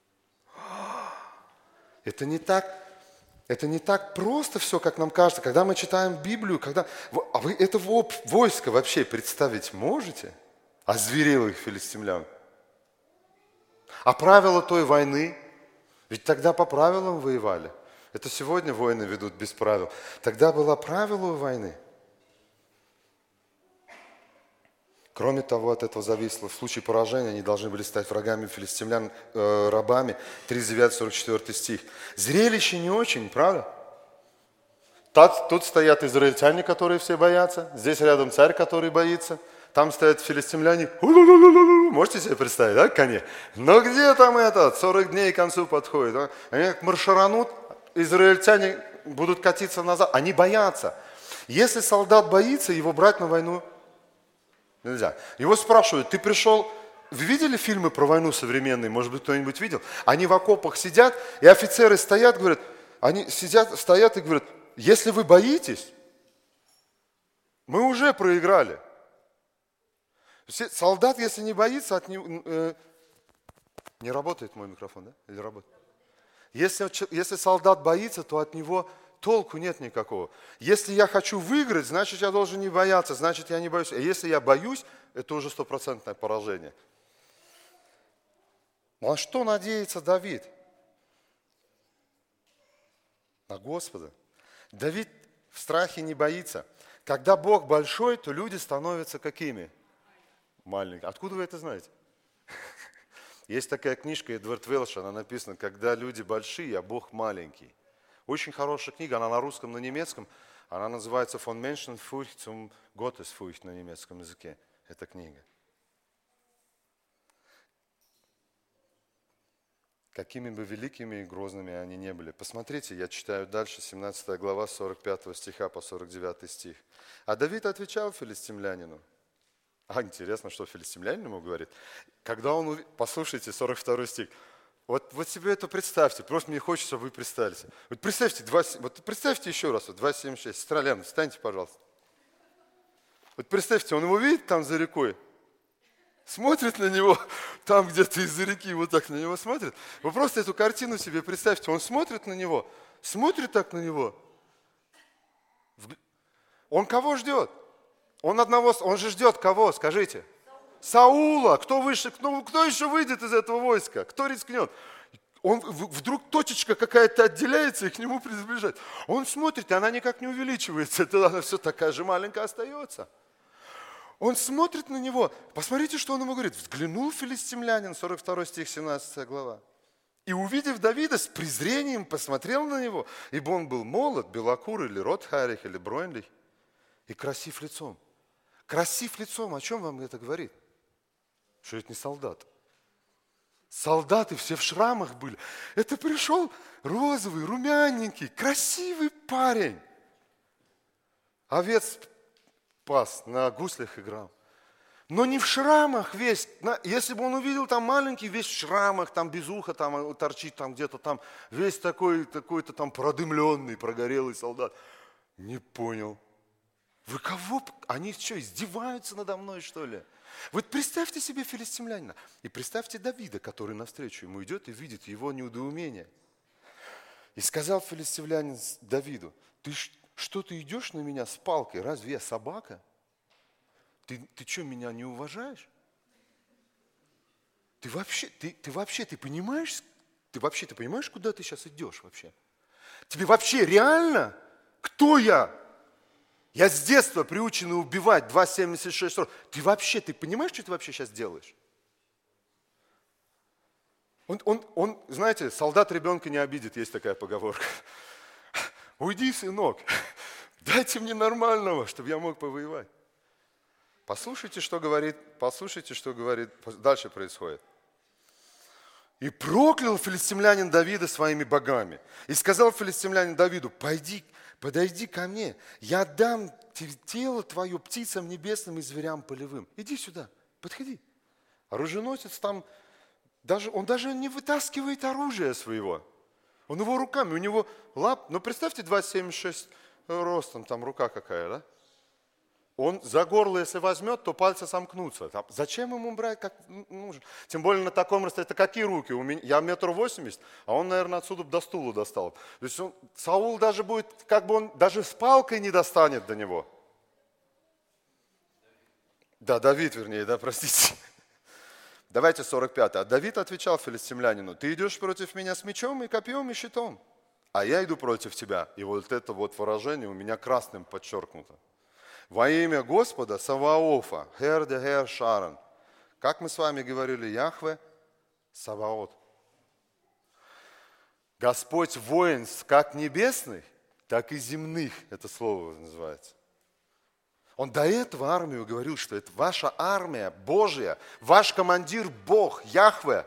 Это не так просто все, как нам кажется. Когда мы читаем Библию, а вы это войско вообще представить можете? Озверелых филистимлян. А правила той войны, ведь тогда по правилам воевали. Это сегодня войны ведут без правил. Тогда было правило войны. Кроме того, от этого зависело, в случае поражения они должны были стать врагами филистимлян, рабами. 39-44 стих. Зрелище не очень, правда? Тут стоят израильтяне, которые все боятся. Здесь рядом царь, который боится. Там стоят филистимляне. Можете себе представить, да, коне? Но где там 40 дней к концу подходит. А? Они как марширанут, израильтяне будут катиться назад. Они боятся. Если солдат боится, его брать на войну нельзя. Его спрашивают, ты пришел... Вы видели фильмы про войну современные? Может быть, кто-нибудь видел? Они в окопах сидят, и офицеры стоят, говорят, стоят и говорят, если вы боитесь, мы уже проиграли. Солдат, если не боится, от него... Не работает мой микрофон, да? Или работает? Если солдат боится, то от него толку нет никакого. Если я хочу выиграть, значит, я должен не бояться, значит, я не боюсь. А если я боюсь, это уже 100% поражение. Ну а что надеется Давид? На Господа. Давид в страхе не боится. Когда Бог большой, то люди становятся какими? Маленькими. Откуда вы это знаете? Есть такая книжка Эдвард Велш, она написана «Когда люди большие, а Бог маленький». Очень хорошая книга, она на русском, на немецком. Она называется «Von Menschenfurcht zum Gottesfurcht» на немецком языке. Эта книга. Какими бы великими и грозными они не были. Посмотрите, я читаю дальше, 17 глава, 45 стиха по 49 стих. А Давид отвечал филистимлянину. Интересно, что филистимлянин ему говорит. Когда он, послушайте, 42 стих. Вот себе это представьте, просто мне хочется, чтобы вы представили. Вот представьте еще раз, 2.76. Сестра Лена, встаньте, пожалуйста. Вот представьте, он его видит там за рекой, смотрит на него, там где-то из-за реки вот так на него смотрит. Вы просто эту картину себе представьте, он смотрит на него, смотрит так на него. Он кого ждет? Он же ждет кого, скажите? Саула. Кто еще выйдет из этого войска? Кто рискнет? Вдруг точечка какая-то отделяется и к нему приближает. Он смотрит, и она никак не увеличивается. Она все такая же маленькая остается. Он смотрит на него. Посмотрите, что он ему говорит. Взглянул филистимлянин, 42 стих, 17 глава. И, увидев Давида, с презрением посмотрел на него, ибо он был молод, белокур, или ротхарих, или бронлих, и красив лицом. Красив лицом, о чем вам это говорит? Что это не солдат. Солдаты все в шрамах были. Это пришел розовый, румяненький, красивый парень. Овец пас, на гуслях играл. Но не в шрамах весь. Если бы он увидел там маленький, весь в шрамах, там без уха там торчит, там где-то там, весь такой-то там продымленный, прогорелый солдат. Не понял. Вы кого? Они что, издеваются надо мной, что ли? Вот представьте себе филистимлянина. И представьте Давида, который навстречу ему идет и видит его недоумение. И сказал филистимлянин Давиду: что ты идешь на меня с палкой? Разве я собака? Ты что, меня не уважаешь? Ты понимаешь, куда ты сейчас идешь вообще? Тебе вообще реально? Кто я? Я с детства приучен убивать 2,76 роста. Ты понимаешь, что ты вообще сейчас делаешь? Он, знаете, солдат ребенка не обидит, есть такая поговорка. Уйди, сынок, дайте мне нормального, чтобы я мог повоевать. Послушайте, что говорит, дальше происходит. И проклял филистимлянин Давида своими богами. И сказал филистимлянин Давиду: подойди ко мне, я дам тело твое птицам небесным и зверям полевым. Иди сюда, подходи. Оруженосец там, он даже не вытаскивает оружие своего. Он его руками, у него представьте, 2,76 ростом, там рука какая, да? Он за горло, если возьмет, то пальцы сомкнутся. Зачем ему брать, как нужно? Тем более на таком расстоянии. Это какие руки? Я 1,80 м, а он, наверное, отсюда до стула достал. То есть Саул даже будет, он даже с палкой не достанет до него. Да, Давид, простите. Давайте 45-й. А Давид отвечал филистимлянину: ты идешь против меня с мечом и копьем и щитом, а я иду против тебя. И вот это вот выражение у меня красным подчеркнуто. Во имя Господа Саваофа, Хер де Хер Шаран. Как мы с вами говорили, Яхве Саваот. Господь воинств как небесных, так и земных, это слово называется. Он до этого армию говорил, что это ваша армия Божья, ваш командир Бог, Яхве.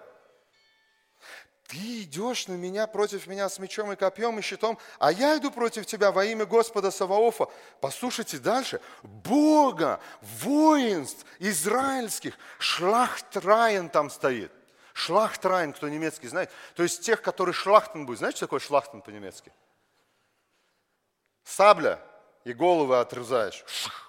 Ты идешь на меня, против меня с мечом и копьем и щитом, а я иду против тебя во имя Господа Саваофа. Послушайте дальше. Бога, воинств израильских, Шлахтраен там стоит. Шлахтраен, кто немецкий знает. То есть тех, которые шлахтен будет. Знаете, что такое шлахтен по-немецки? Сабля, и головы отрезаешь.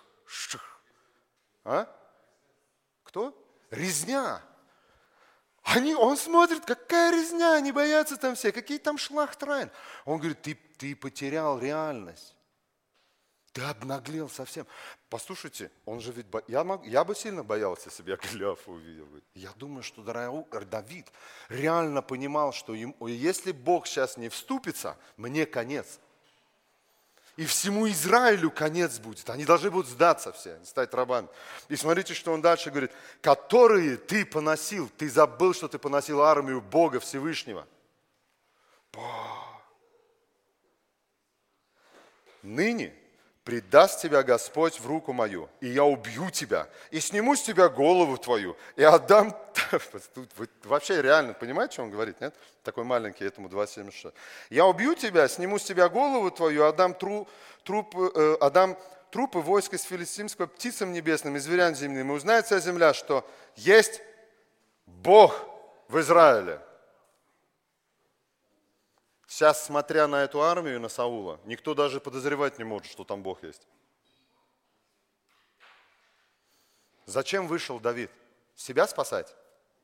А? Кто? Резня. Он смотрит, какая резня, они боятся там все, какие там шлахтраен. Он говорит: ты потерял реальность. Ты обнаглел совсем. Послушайте, он же ведь... Я бы сильно боялся, если бы я Голиафа увидел. Я думаю, что Давид реально понимал, что если Бог сейчас не вступится, мне конец. И всему Израилю конец будет. Они должны будут сдаться все, стать рабами. И смотрите, что он дальше говорит. Которые ты поносил, ты забыл, что ты поносил армию Бога Всевышнего. Ныне предаст тебя Господь в руку мою, и я убью тебя, и сниму с тебя голову твою, и отдам... Вы вообще реально понимаете, что он говорит, нет? Такой маленький, этому 2,76. Я убью тебя, сниму с тебя голову твою, отдам трупы войска с филистимского птицам небесным и зверям земным. И узнает вся земля, что есть Бог в Израиле. Сейчас, смотря на эту армию и на Саула, никто даже подозревать не может, что там Бог есть. Зачем вышел Давид? Себя спасать?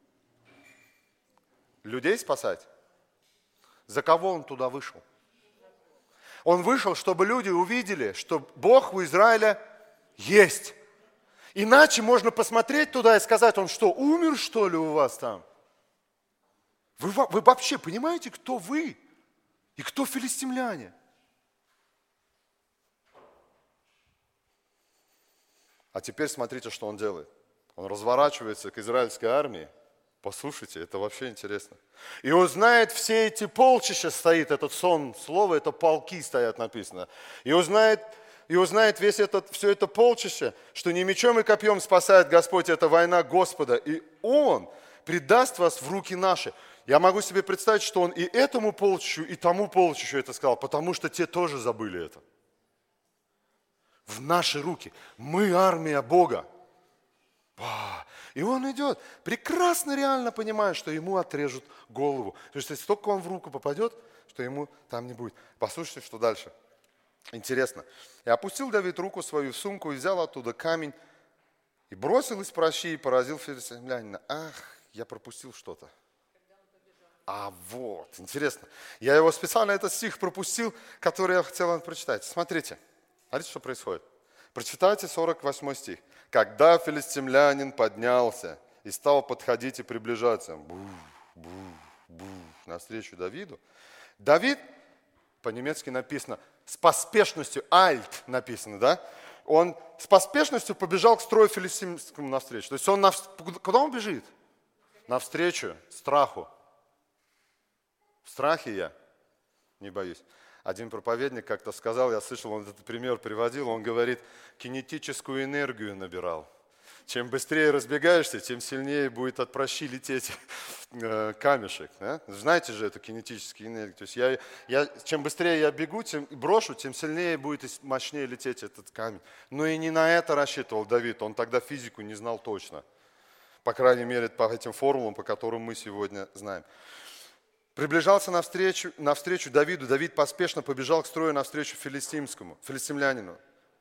Людей спасать? За кого он туда вышел? Он вышел, чтобы люди увидели, что Бог у Израиля есть. Иначе можно посмотреть туда и сказать: он что, умер, что ли, у вас там? Вы вообще понимаете, кто вы? И кто филистимляне? А теперь смотрите, что он делает. Он разворачивается к израильской армии. Послушайте, это вообще интересно. И узнает все эти полчища, стоит этот сон, слово, это полки стоят написано. И узнает все это полчище, что не мечом и копьем спасает Господь, это война Господа. И Он предаст вас в руки наши. Я могу себе представить, что он и этому полчищу, и тому полчищу это сказал, потому что те тоже забыли это. В наши руки. Мы армия Бога. И он идет, прекрасно реально понимая, что ему отрежут голову. То есть, если только он в руку попадет, что ему там не будет. Послушайте, что дальше. Интересно. И опустил Давид руку свою в сумку и взял оттуда камень И бросил из пращи и поразил филистимлянина. Ах, я пропустил что-то. А вот, интересно. Я его специально, этот стих пропустил, который я хотел вам прочитать. Смотрите что происходит. Прочитайте 48 стих. Когда филистимлянин поднялся и стал подходить и приближаться навстречу Давиду, Давид, по-немецки написано, с поспешностью, альт написано, да? Он с поспешностью побежал к строю филистимскому навстречу. То есть он, куда он бежит? Навстречу страху. В страхе я не боюсь. Один проповедник как-то сказал, я слышал, он этот пример приводил, он говорит, кинетическую энергию набирал. Чем быстрее разбегаешься, тем сильнее будет от пращи лететь камешек. Да? Знаете же эту кинетическую энергию. То есть чем быстрее я бегу, тем брошу, тем сильнее будет и мощнее лететь этот камень. Но и не на это рассчитывал Давид, он тогда физику не знал точно. По крайней мере, по этим формулам, по которым мы сегодня знаем. Приближался навстречу Давиду. Давид поспешно побежал к строю навстречу филистимлянину.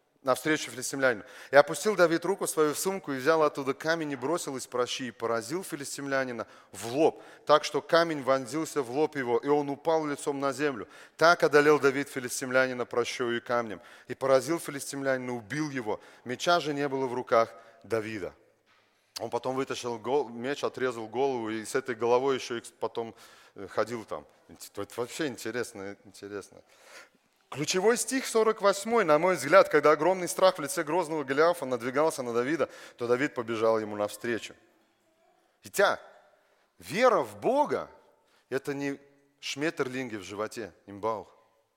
И опустил Давид руку свою в сумку и взял оттуда камень и бросил из пращи, и поразил филистимлянина в лоб, так что камень вонзился в лоб его, и он упал лицом на землю. Так одолел Давид филистимлянина пращою и камнем, и поразил филистимлянина, убил его. Меча же не было в руках Давида. Он потом вытащил меч, отрезал голову, и с этой головой еще потом ходил там. Это вообще интересно. Ключевой стих 48, на мой взгляд, когда огромный страх в лице грозного Голиафа надвигался на Давида, то Давид побежал ему навстречу. Хотя вера в Бога – это не шметерлинги в животе, имбаух.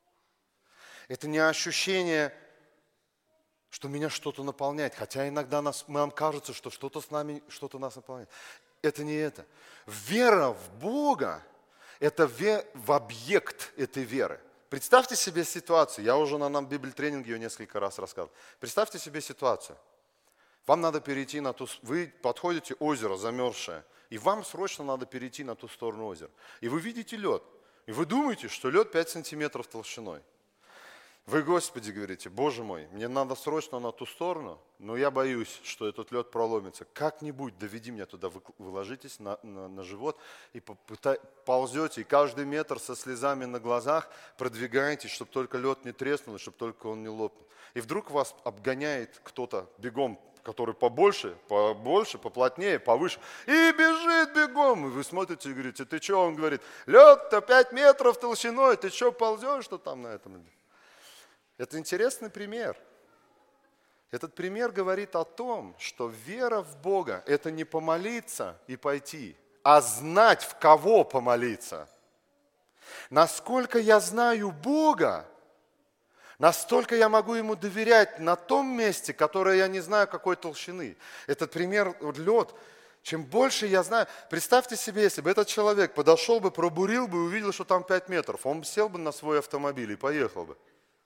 Это не ощущение, что меня что-то наполняет, хотя иногда нам кажется, что что-то с нами, что-то нас наполняет. Это не это. Вера в Бога – это в объект этой веры. Представьте себе ситуацию, я уже на Библитренинге ее несколько раз рассказывал. Представьте себе ситуацию. Вам надо перейти вы подходите озеро замерзшее, и вам срочно надо перейти на ту сторону озера. И вы видите лед, и вы думаете, что лед 5 сантиметров толщиной. Вы, Господи, говорите, Боже мой, мне надо срочно на ту сторону, но я боюсь, что этот лед проломится. Как-нибудь доведи меня туда, вы ложитесь на живот и ползете, и каждый метр со слезами на глазах продвигаетесь, чтобы только лед не треснул, чтобы только он не лопнул. И вдруг вас обгоняет кто-то бегом, который побольше, поплотнее, повыше, и бежит бегом. И вы смотрите и говорите, ты что? Он говорит, лед-то 5 метров толщиной, ты что ползешь, что там на этом? Это интересный пример. Этот пример говорит о том, что вера в Бога – это не помолиться и пойти, а знать, в кого помолиться. Насколько я знаю Бога, настолько я могу Ему доверять на том месте, которое я не знаю какой толщины. Этот пример лед. Чем больше я знаю, представьте себе, если бы этот человек подошел бы, пробурил бы и увидел, что там 5 метров, он сел бы на свой автомобиль и поехал бы.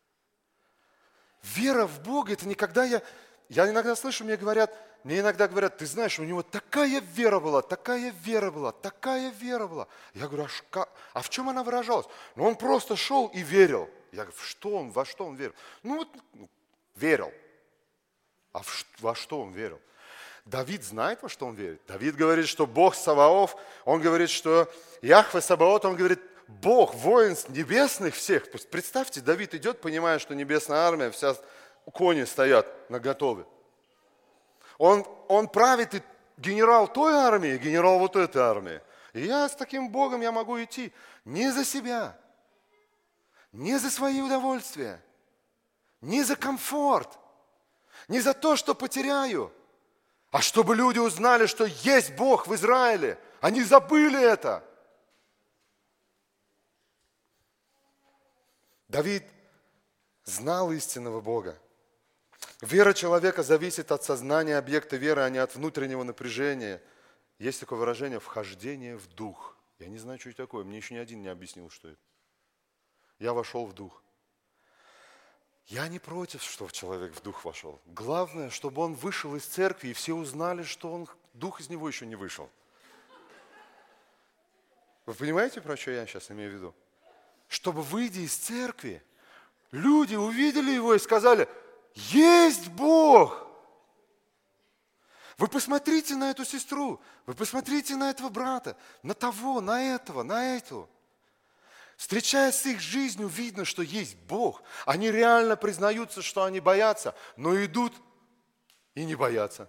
Вера в Бога, это никогда я иногда слышу, мне иногда говорят, ты знаешь, у него такая вера была. Я говорю, а в чем она выражалась? Ну, он просто шел и верил. Я говорю, во что он верил? Верил. А во что он верил? Давид знает, во что он верит. Давид говорит, что Бог Саваоф, он говорит, что Яхве Сабаот, он говорит, Бог, воинств небесных всех. Представьте, Давид идет, понимая, что небесная армия, вся кони стоят наготове. Он правит и генерал той армии, генерал вот этой армии. И я с таким Богом я могу идти не за себя, не за свои удовольствия, не за комфорт, не за то, что потеряю, а чтобы люди узнали, что есть Бог в Израиле. Они забыли это. Давид знал истинного Бога. Вера человека зависит от сознания объекта веры, а не от внутреннего напряжения. Есть такое выражение «вхождение в дух». Я не знаю, что это такое, мне еще ни один не объяснил, что это. Я вошел в дух. Я не против, чтобы человек в дух вошел. Главное, чтобы он вышел из церкви, и все узнали, что дух из него еще не вышел. Вы понимаете, про что я сейчас имею в виду? Чтобы, выйдя из церкви, люди увидели его и сказали, есть Бог. Вы посмотрите на эту сестру, вы посмотрите на этого брата, на того, на этого, на эту. Встречаясь с их жизнью, видно, что есть Бог. Они реально признаются, что они боятся, но идут и не боятся.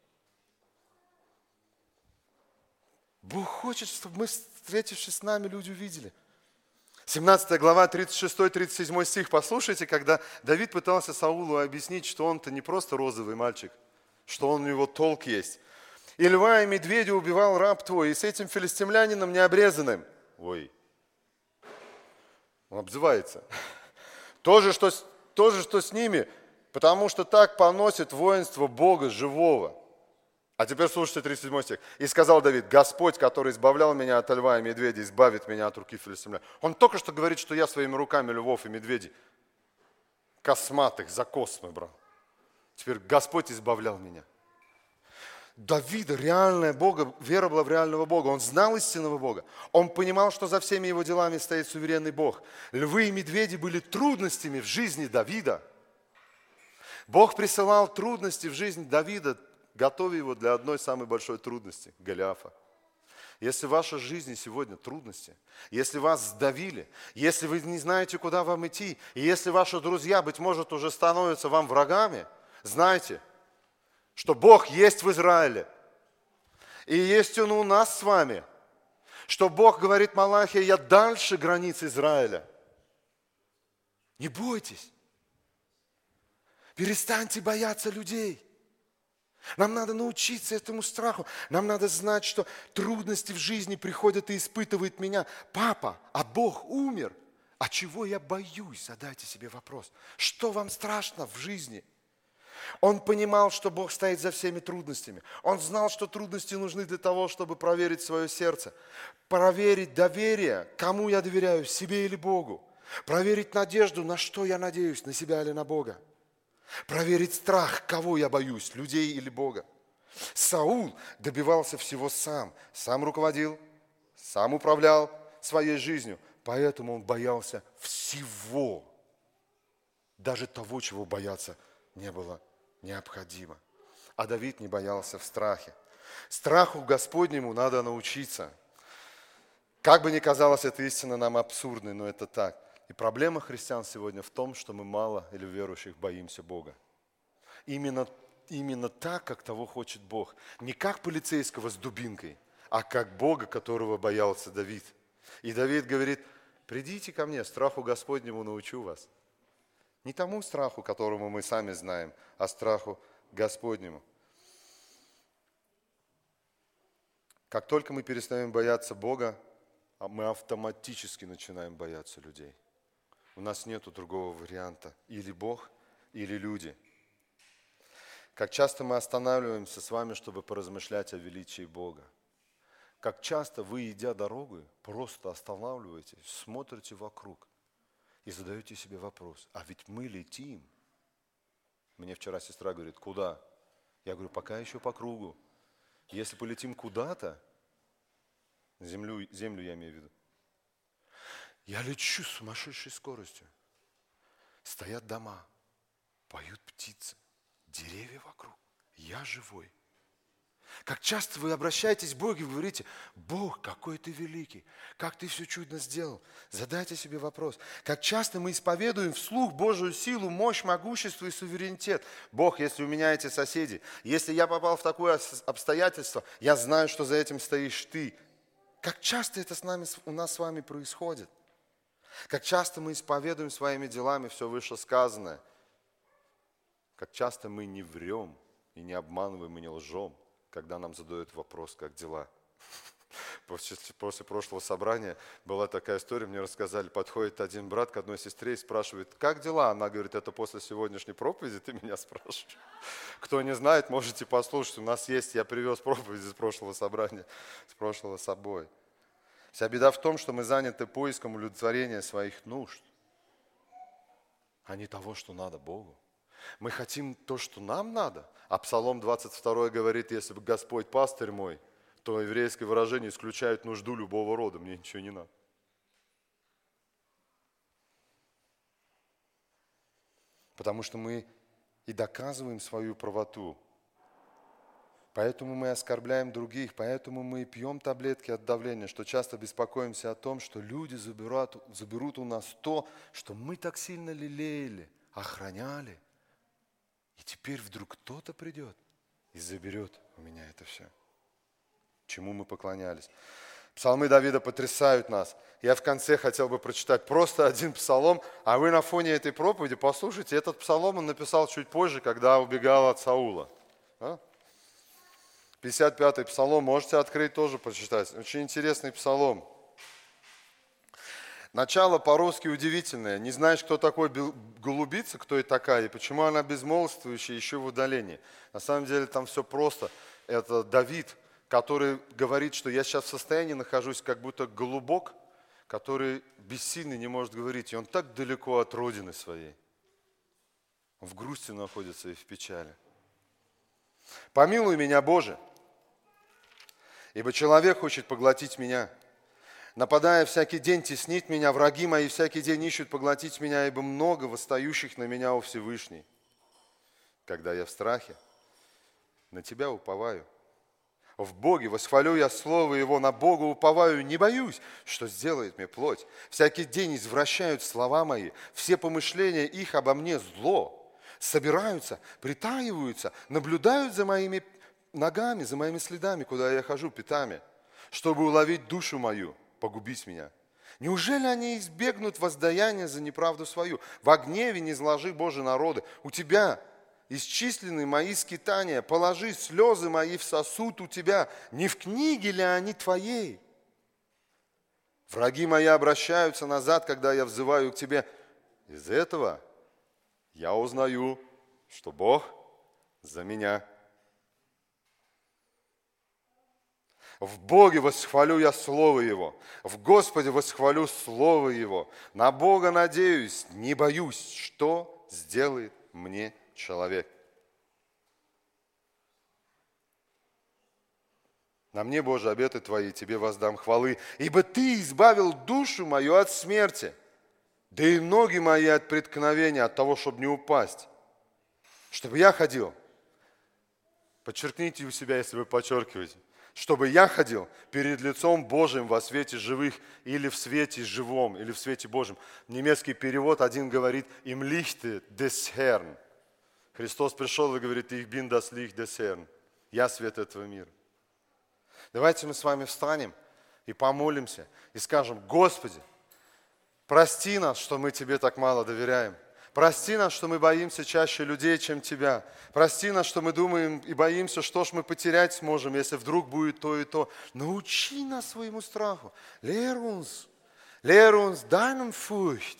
Бог хочет, чтобы мы, встретившись с нами, люди увидели. 17 глава, 36-37 стих. Послушайте, когда Давид пытался Саулу объяснить, что он-то не просто розовый мальчик, что у него толк есть. «И льва, и медведя убивал раб твой, и с этим филистимлянином необрезанным». Ой, он обзывается. То же, что с ними, потому что так поносит воинство Бога живого. А теперь слушайте 37 стих. «И сказал Давид: Господь, который избавлял меня от льва и медведя, избавит меня от руки филистимлян». Он только что говорит, что я своими руками львов и медведей косматых за космы брал. Теперь Господь избавлял меня. Давида реальная Бога, вера была в реального Бога. Он знал истинного Бога. Он понимал, что за всеми его делами стоит суверенный Бог. Львы и медведи были трудностями в жизни Давида. Бог присылал трудности в жизнь Давида, готовя его для одной самой большой трудности – Голиафа. Если в вашей жизни сегодня трудности, если вас сдавили, если вы не знаете, куда вам идти, и если ваши друзья, быть может, уже становятся вам врагами, знайте, что Бог есть в Израиле. И есть Он у нас с вами. Что Бог говорит Малахии: я дальше границ Израиля. Не бойтесь. Перестаньте бояться людей. Нам надо научиться этому страху. Нам надо знать, что трудности в жизни приходят и испытывают меня. Папа, а Бог умер. А чего я боюсь? Задайте себе вопрос. Что вам страшно в жизни? Он понимал, что Бог стоит за всеми трудностями. Он знал, что трудности нужны для того, чтобы проверить свое сердце. Проверить доверие, кому я доверяю, себе или Богу. Проверить надежду, на что я надеюсь, на себя или на Бога. Проверить страх, кого я боюсь, людей или Бога. Саул добивался всего сам. Сам руководил, сам управлял своей жизнью. Поэтому он боялся всего. Даже того, чего бояться не было необходимо. А Давид не боялся в страхе. Страху Господнему надо научиться. Как бы ни казалось эта истина нам абсурдной, но это так. И проблема христиан сегодня в том, что мы мало или верующих боимся Бога. Именно так, как того хочет Бог. Не как полицейского с дубинкой, а как Бога, которого боялся Давид. И Давид говорит: придите ко мне, страху Господнему научу вас. Не тому страху, которому мы сами знаем, а страху Господнему. Как только мы перестаем бояться Бога, мы автоматически начинаем бояться людей. У нас нет другого варианта. Или Бог, или люди. Как часто мы останавливаемся с вами, чтобы поразмышлять о величии Бога. Как часто вы, идя дорогой, просто останавливаетесь, смотрите вокруг и задаете себе вопрос: а ведь мы летим. Мне вчера сестра говорит: куда? Я говорю: пока еще по кругу. Если полетим куда-то, землю я имею в виду, я лечу с сумасшедшей скоростью. Стоят дома, поют птицы, деревья вокруг. Я живой. Как часто вы обращаетесь к Богу и говорите: Бог, какой ты великий, как ты все чудно сделал. Задайте себе вопрос. Как часто мы исповедуем вслух Божию силу, мощь, могущество и суверенитет. Бог, если у меня эти соседи, если я попал в такое обстоятельство, я знаю, что за этим стоишь ты. Как часто это у нас с вами происходит? Как часто мы исповедуем своими делами все вышесказанное? Как часто мы не врем и не обманываем и не лжем, когда нам задают вопрос: как дела? После прошлого собрания была такая история, мне рассказали, подходит один брат к одной сестре и спрашивает: как дела? Она говорит: это после сегодняшней проповеди ты меня спрашиваешь? Кто не знает, можете послушать, у нас есть, я привез проповедь из прошлого собрания, с прошлого собой. Вся беда в том, что мы заняты поиском удовлетворения своих нужд, а не того, что надо Богу. Мы хотим то, что нам надо. А Псалом 22 говорит: если бы Господь пастырь мой, то еврейское выражение исключает нужду любого рода, мне ничего не надо. Потому что мы и доказываем свою правоту Поэтому мы оскорбляем других, поэтому мы пьем таблетки от давления, что часто беспокоимся о том, что люди заберут у нас то, что мы так сильно лелеяли, охраняли. И теперь вдруг кто-то придет и заберет у меня это все. Чему мы поклонялись. Псалмы Давида потрясают нас. Я в конце хотел бы прочитать просто один псалом, а вы на фоне этой проповеди послушайте, этот псалом он написал чуть позже, когда убегал от Саула. 55-й псалом, можете открыть тоже прочитать. Очень интересный псалом. Начало по-русски удивительное. Не знаешь, кто такой голубица, кто и такая, и почему она безмолвствующая еще в удалении. На самом деле там все просто. Это Давид, который говорит, что я сейчас в состоянии нахожусь как будто голубок, который бессильный не может говорить. И он так далеко от родины своей. Он в грусти находится и в печали. «Помилуй меня, Боже, ибо человек хочет поглотить меня. Нападая всякий день, теснит меня, враги мои всякий день ищут поглотить меня, ибо много восстающих на меня у Всевышней. Когда я в страхе, на Тебя уповаю. В Боге восхвалю я слово Его, на Бога уповаю, не боюсь, что сделает мне плоть. Всякий день извращают слова мои, все помышления их обо мне зло. Собираются, притаиваются, наблюдают за моими ногами, за моими следами, куда я хожу пятами, чтобы уловить душу мою, погубить меня. Неужели они избегнут воздаяния за неправду свою? Во гневе не зложи, Боже, народы. У Тебя исчислены мои скитания, положи слезы мои в сосуд у Тебя. Не в книге ли они Твоей? Враги мои обращаются назад, когда я взываю к Тебе. Из этого я узнаю, что Бог за меня. В Боге восхвалю я Слово Его, в Господе восхвалю Слово Его. На Бога надеюсь, не боюсь, что сделает мне человек. На мне, Боже, обеты Твои, Тебе воздам хвалы, ибо Ты избавил душу мою от смерти, да и ноги мои от преткновения, от того, чтобы не упасть. Чтобы я ходил, подчеркните у себя, если вы подчеркиваете, чтобы я ходил перед лицом Божьим во свете живых или в свете живом, или в свете Божьем. Немецкий перевод один говорит «Im Lichte des Herrn». Христос пришел и говорит «Ich bin das Licht des Herrn». Я свет этого мира. Давайте мы с вами встанем и помолимся, и скажем: Господи, прости нас, что мы Тебе так мало доверяем. Прости нас, что мы боимся чаще людей, чем Тебя. Прости нас, что мы думаем и боимся, что ж мы потерять сможем, если вдруг будет то и то. Научи нас своему страху. Lehr uns deinem Furcht.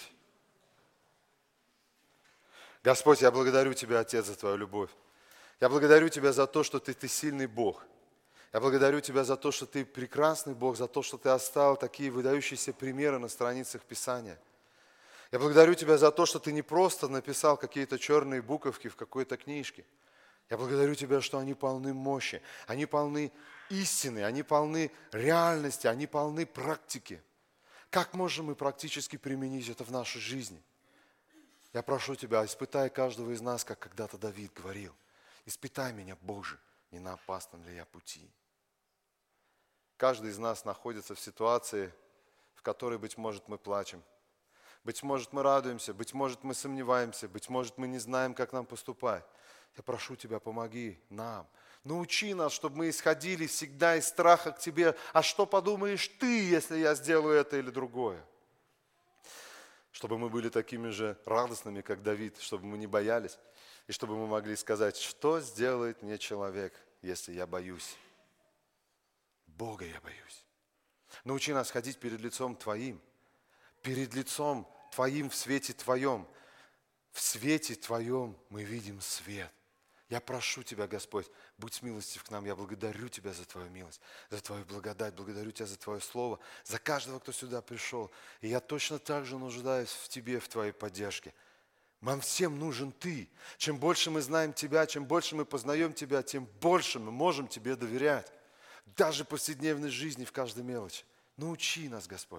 Господь, я благодарю Тебя, Отец, за Твою любовь. Я благодарю Тебя за то, что Ты сильный Бог. Я благодарю Тебя за то, что Ты прекрасный Бог, за то, что Ты оставил такие выдающиеся примеры на страницах Писания. Я благодарю Тебя за то, что Ты не просто написал какие-то черные буковки в какой-то книжке. Я благодарю Тебя, что они полны мощи, они полны истины, они полны реальности, они полны практики. Как можем мы практически применить это в нашей жизни? Я прошу Тебя, испытай каждого из нас, как когда-то Давид говорил. Испытай меня, Боже, не на опасном ли я пути. Каждый из нас находится в ситуации, в которой, быть может, мы плачем. Быть может, мы радуемся, быть может, мы сомневаемся, быть может, мы не знаем, как нам поступать. Я прошу Тебя, помоги нам. Научи нас, чтобы мы исходили всегда из страха к Тебе. А что подумаешь Ты, если я сделаю это или другое? Чтобы мы были такими же радостными, как Давид, чтобы мы не боялись. И чтобы мы могли сказать, что сделает мне человек, если я боюсь? Бога я боюсь. Научи нас ходить перед лицом Твоим. Перед лицом Твоим в свете Твоем. В свете Твоем мы видим свет. Я прошу Тебя, Господь, будь милостив к нам. Я благодарю Тебя за Твою милость, за Твою благодать. Благодарю Тебя за Твое Слово, за каждого, кто сюда пришел. И я точно так же нуждаюсь в Тебе, в Твоей поддержке. Нам всем нужен Ты. Чем больше мы знаем Тебя, чем больше мы познаем Тебя, тем больше мы можем Тебе доверять. Даже в повседневной жизни, в каждой мелочи. Научи нас, Господь.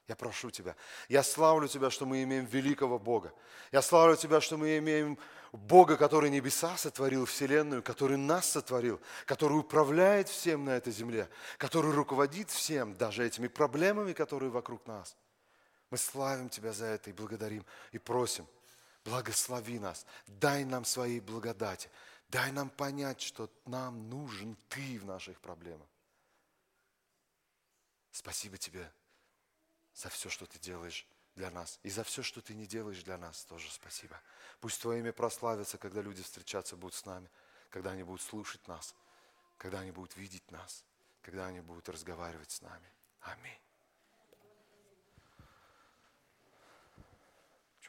Я прошу Тебя. Я славлю Тебя, что мы имеем великого Бога. Я славлю Тебя, что мы имеем Бога, который небеса сотворил, вселенную, который нас сотворил, который управляет всем на этой земле, который руководит всем, даже этими проблемами, которые вокруг нас. Мы славим Тебя за это и благодарим, и просим, благослови нас, дай нам своей благодати, дай нам понять, что нам нужен Ты в наших проблемах. Спасибо Тебе за все, что Ты делаешь для нас. И за все, что Ты не делаешь для нас, тоже спасибо. Пусть Твое имя прославится, когда люди встречаться будут с нами, когда они будут слушать нас, когда они будут видеть нас, когда они будут разговаривать с нами. Аминь.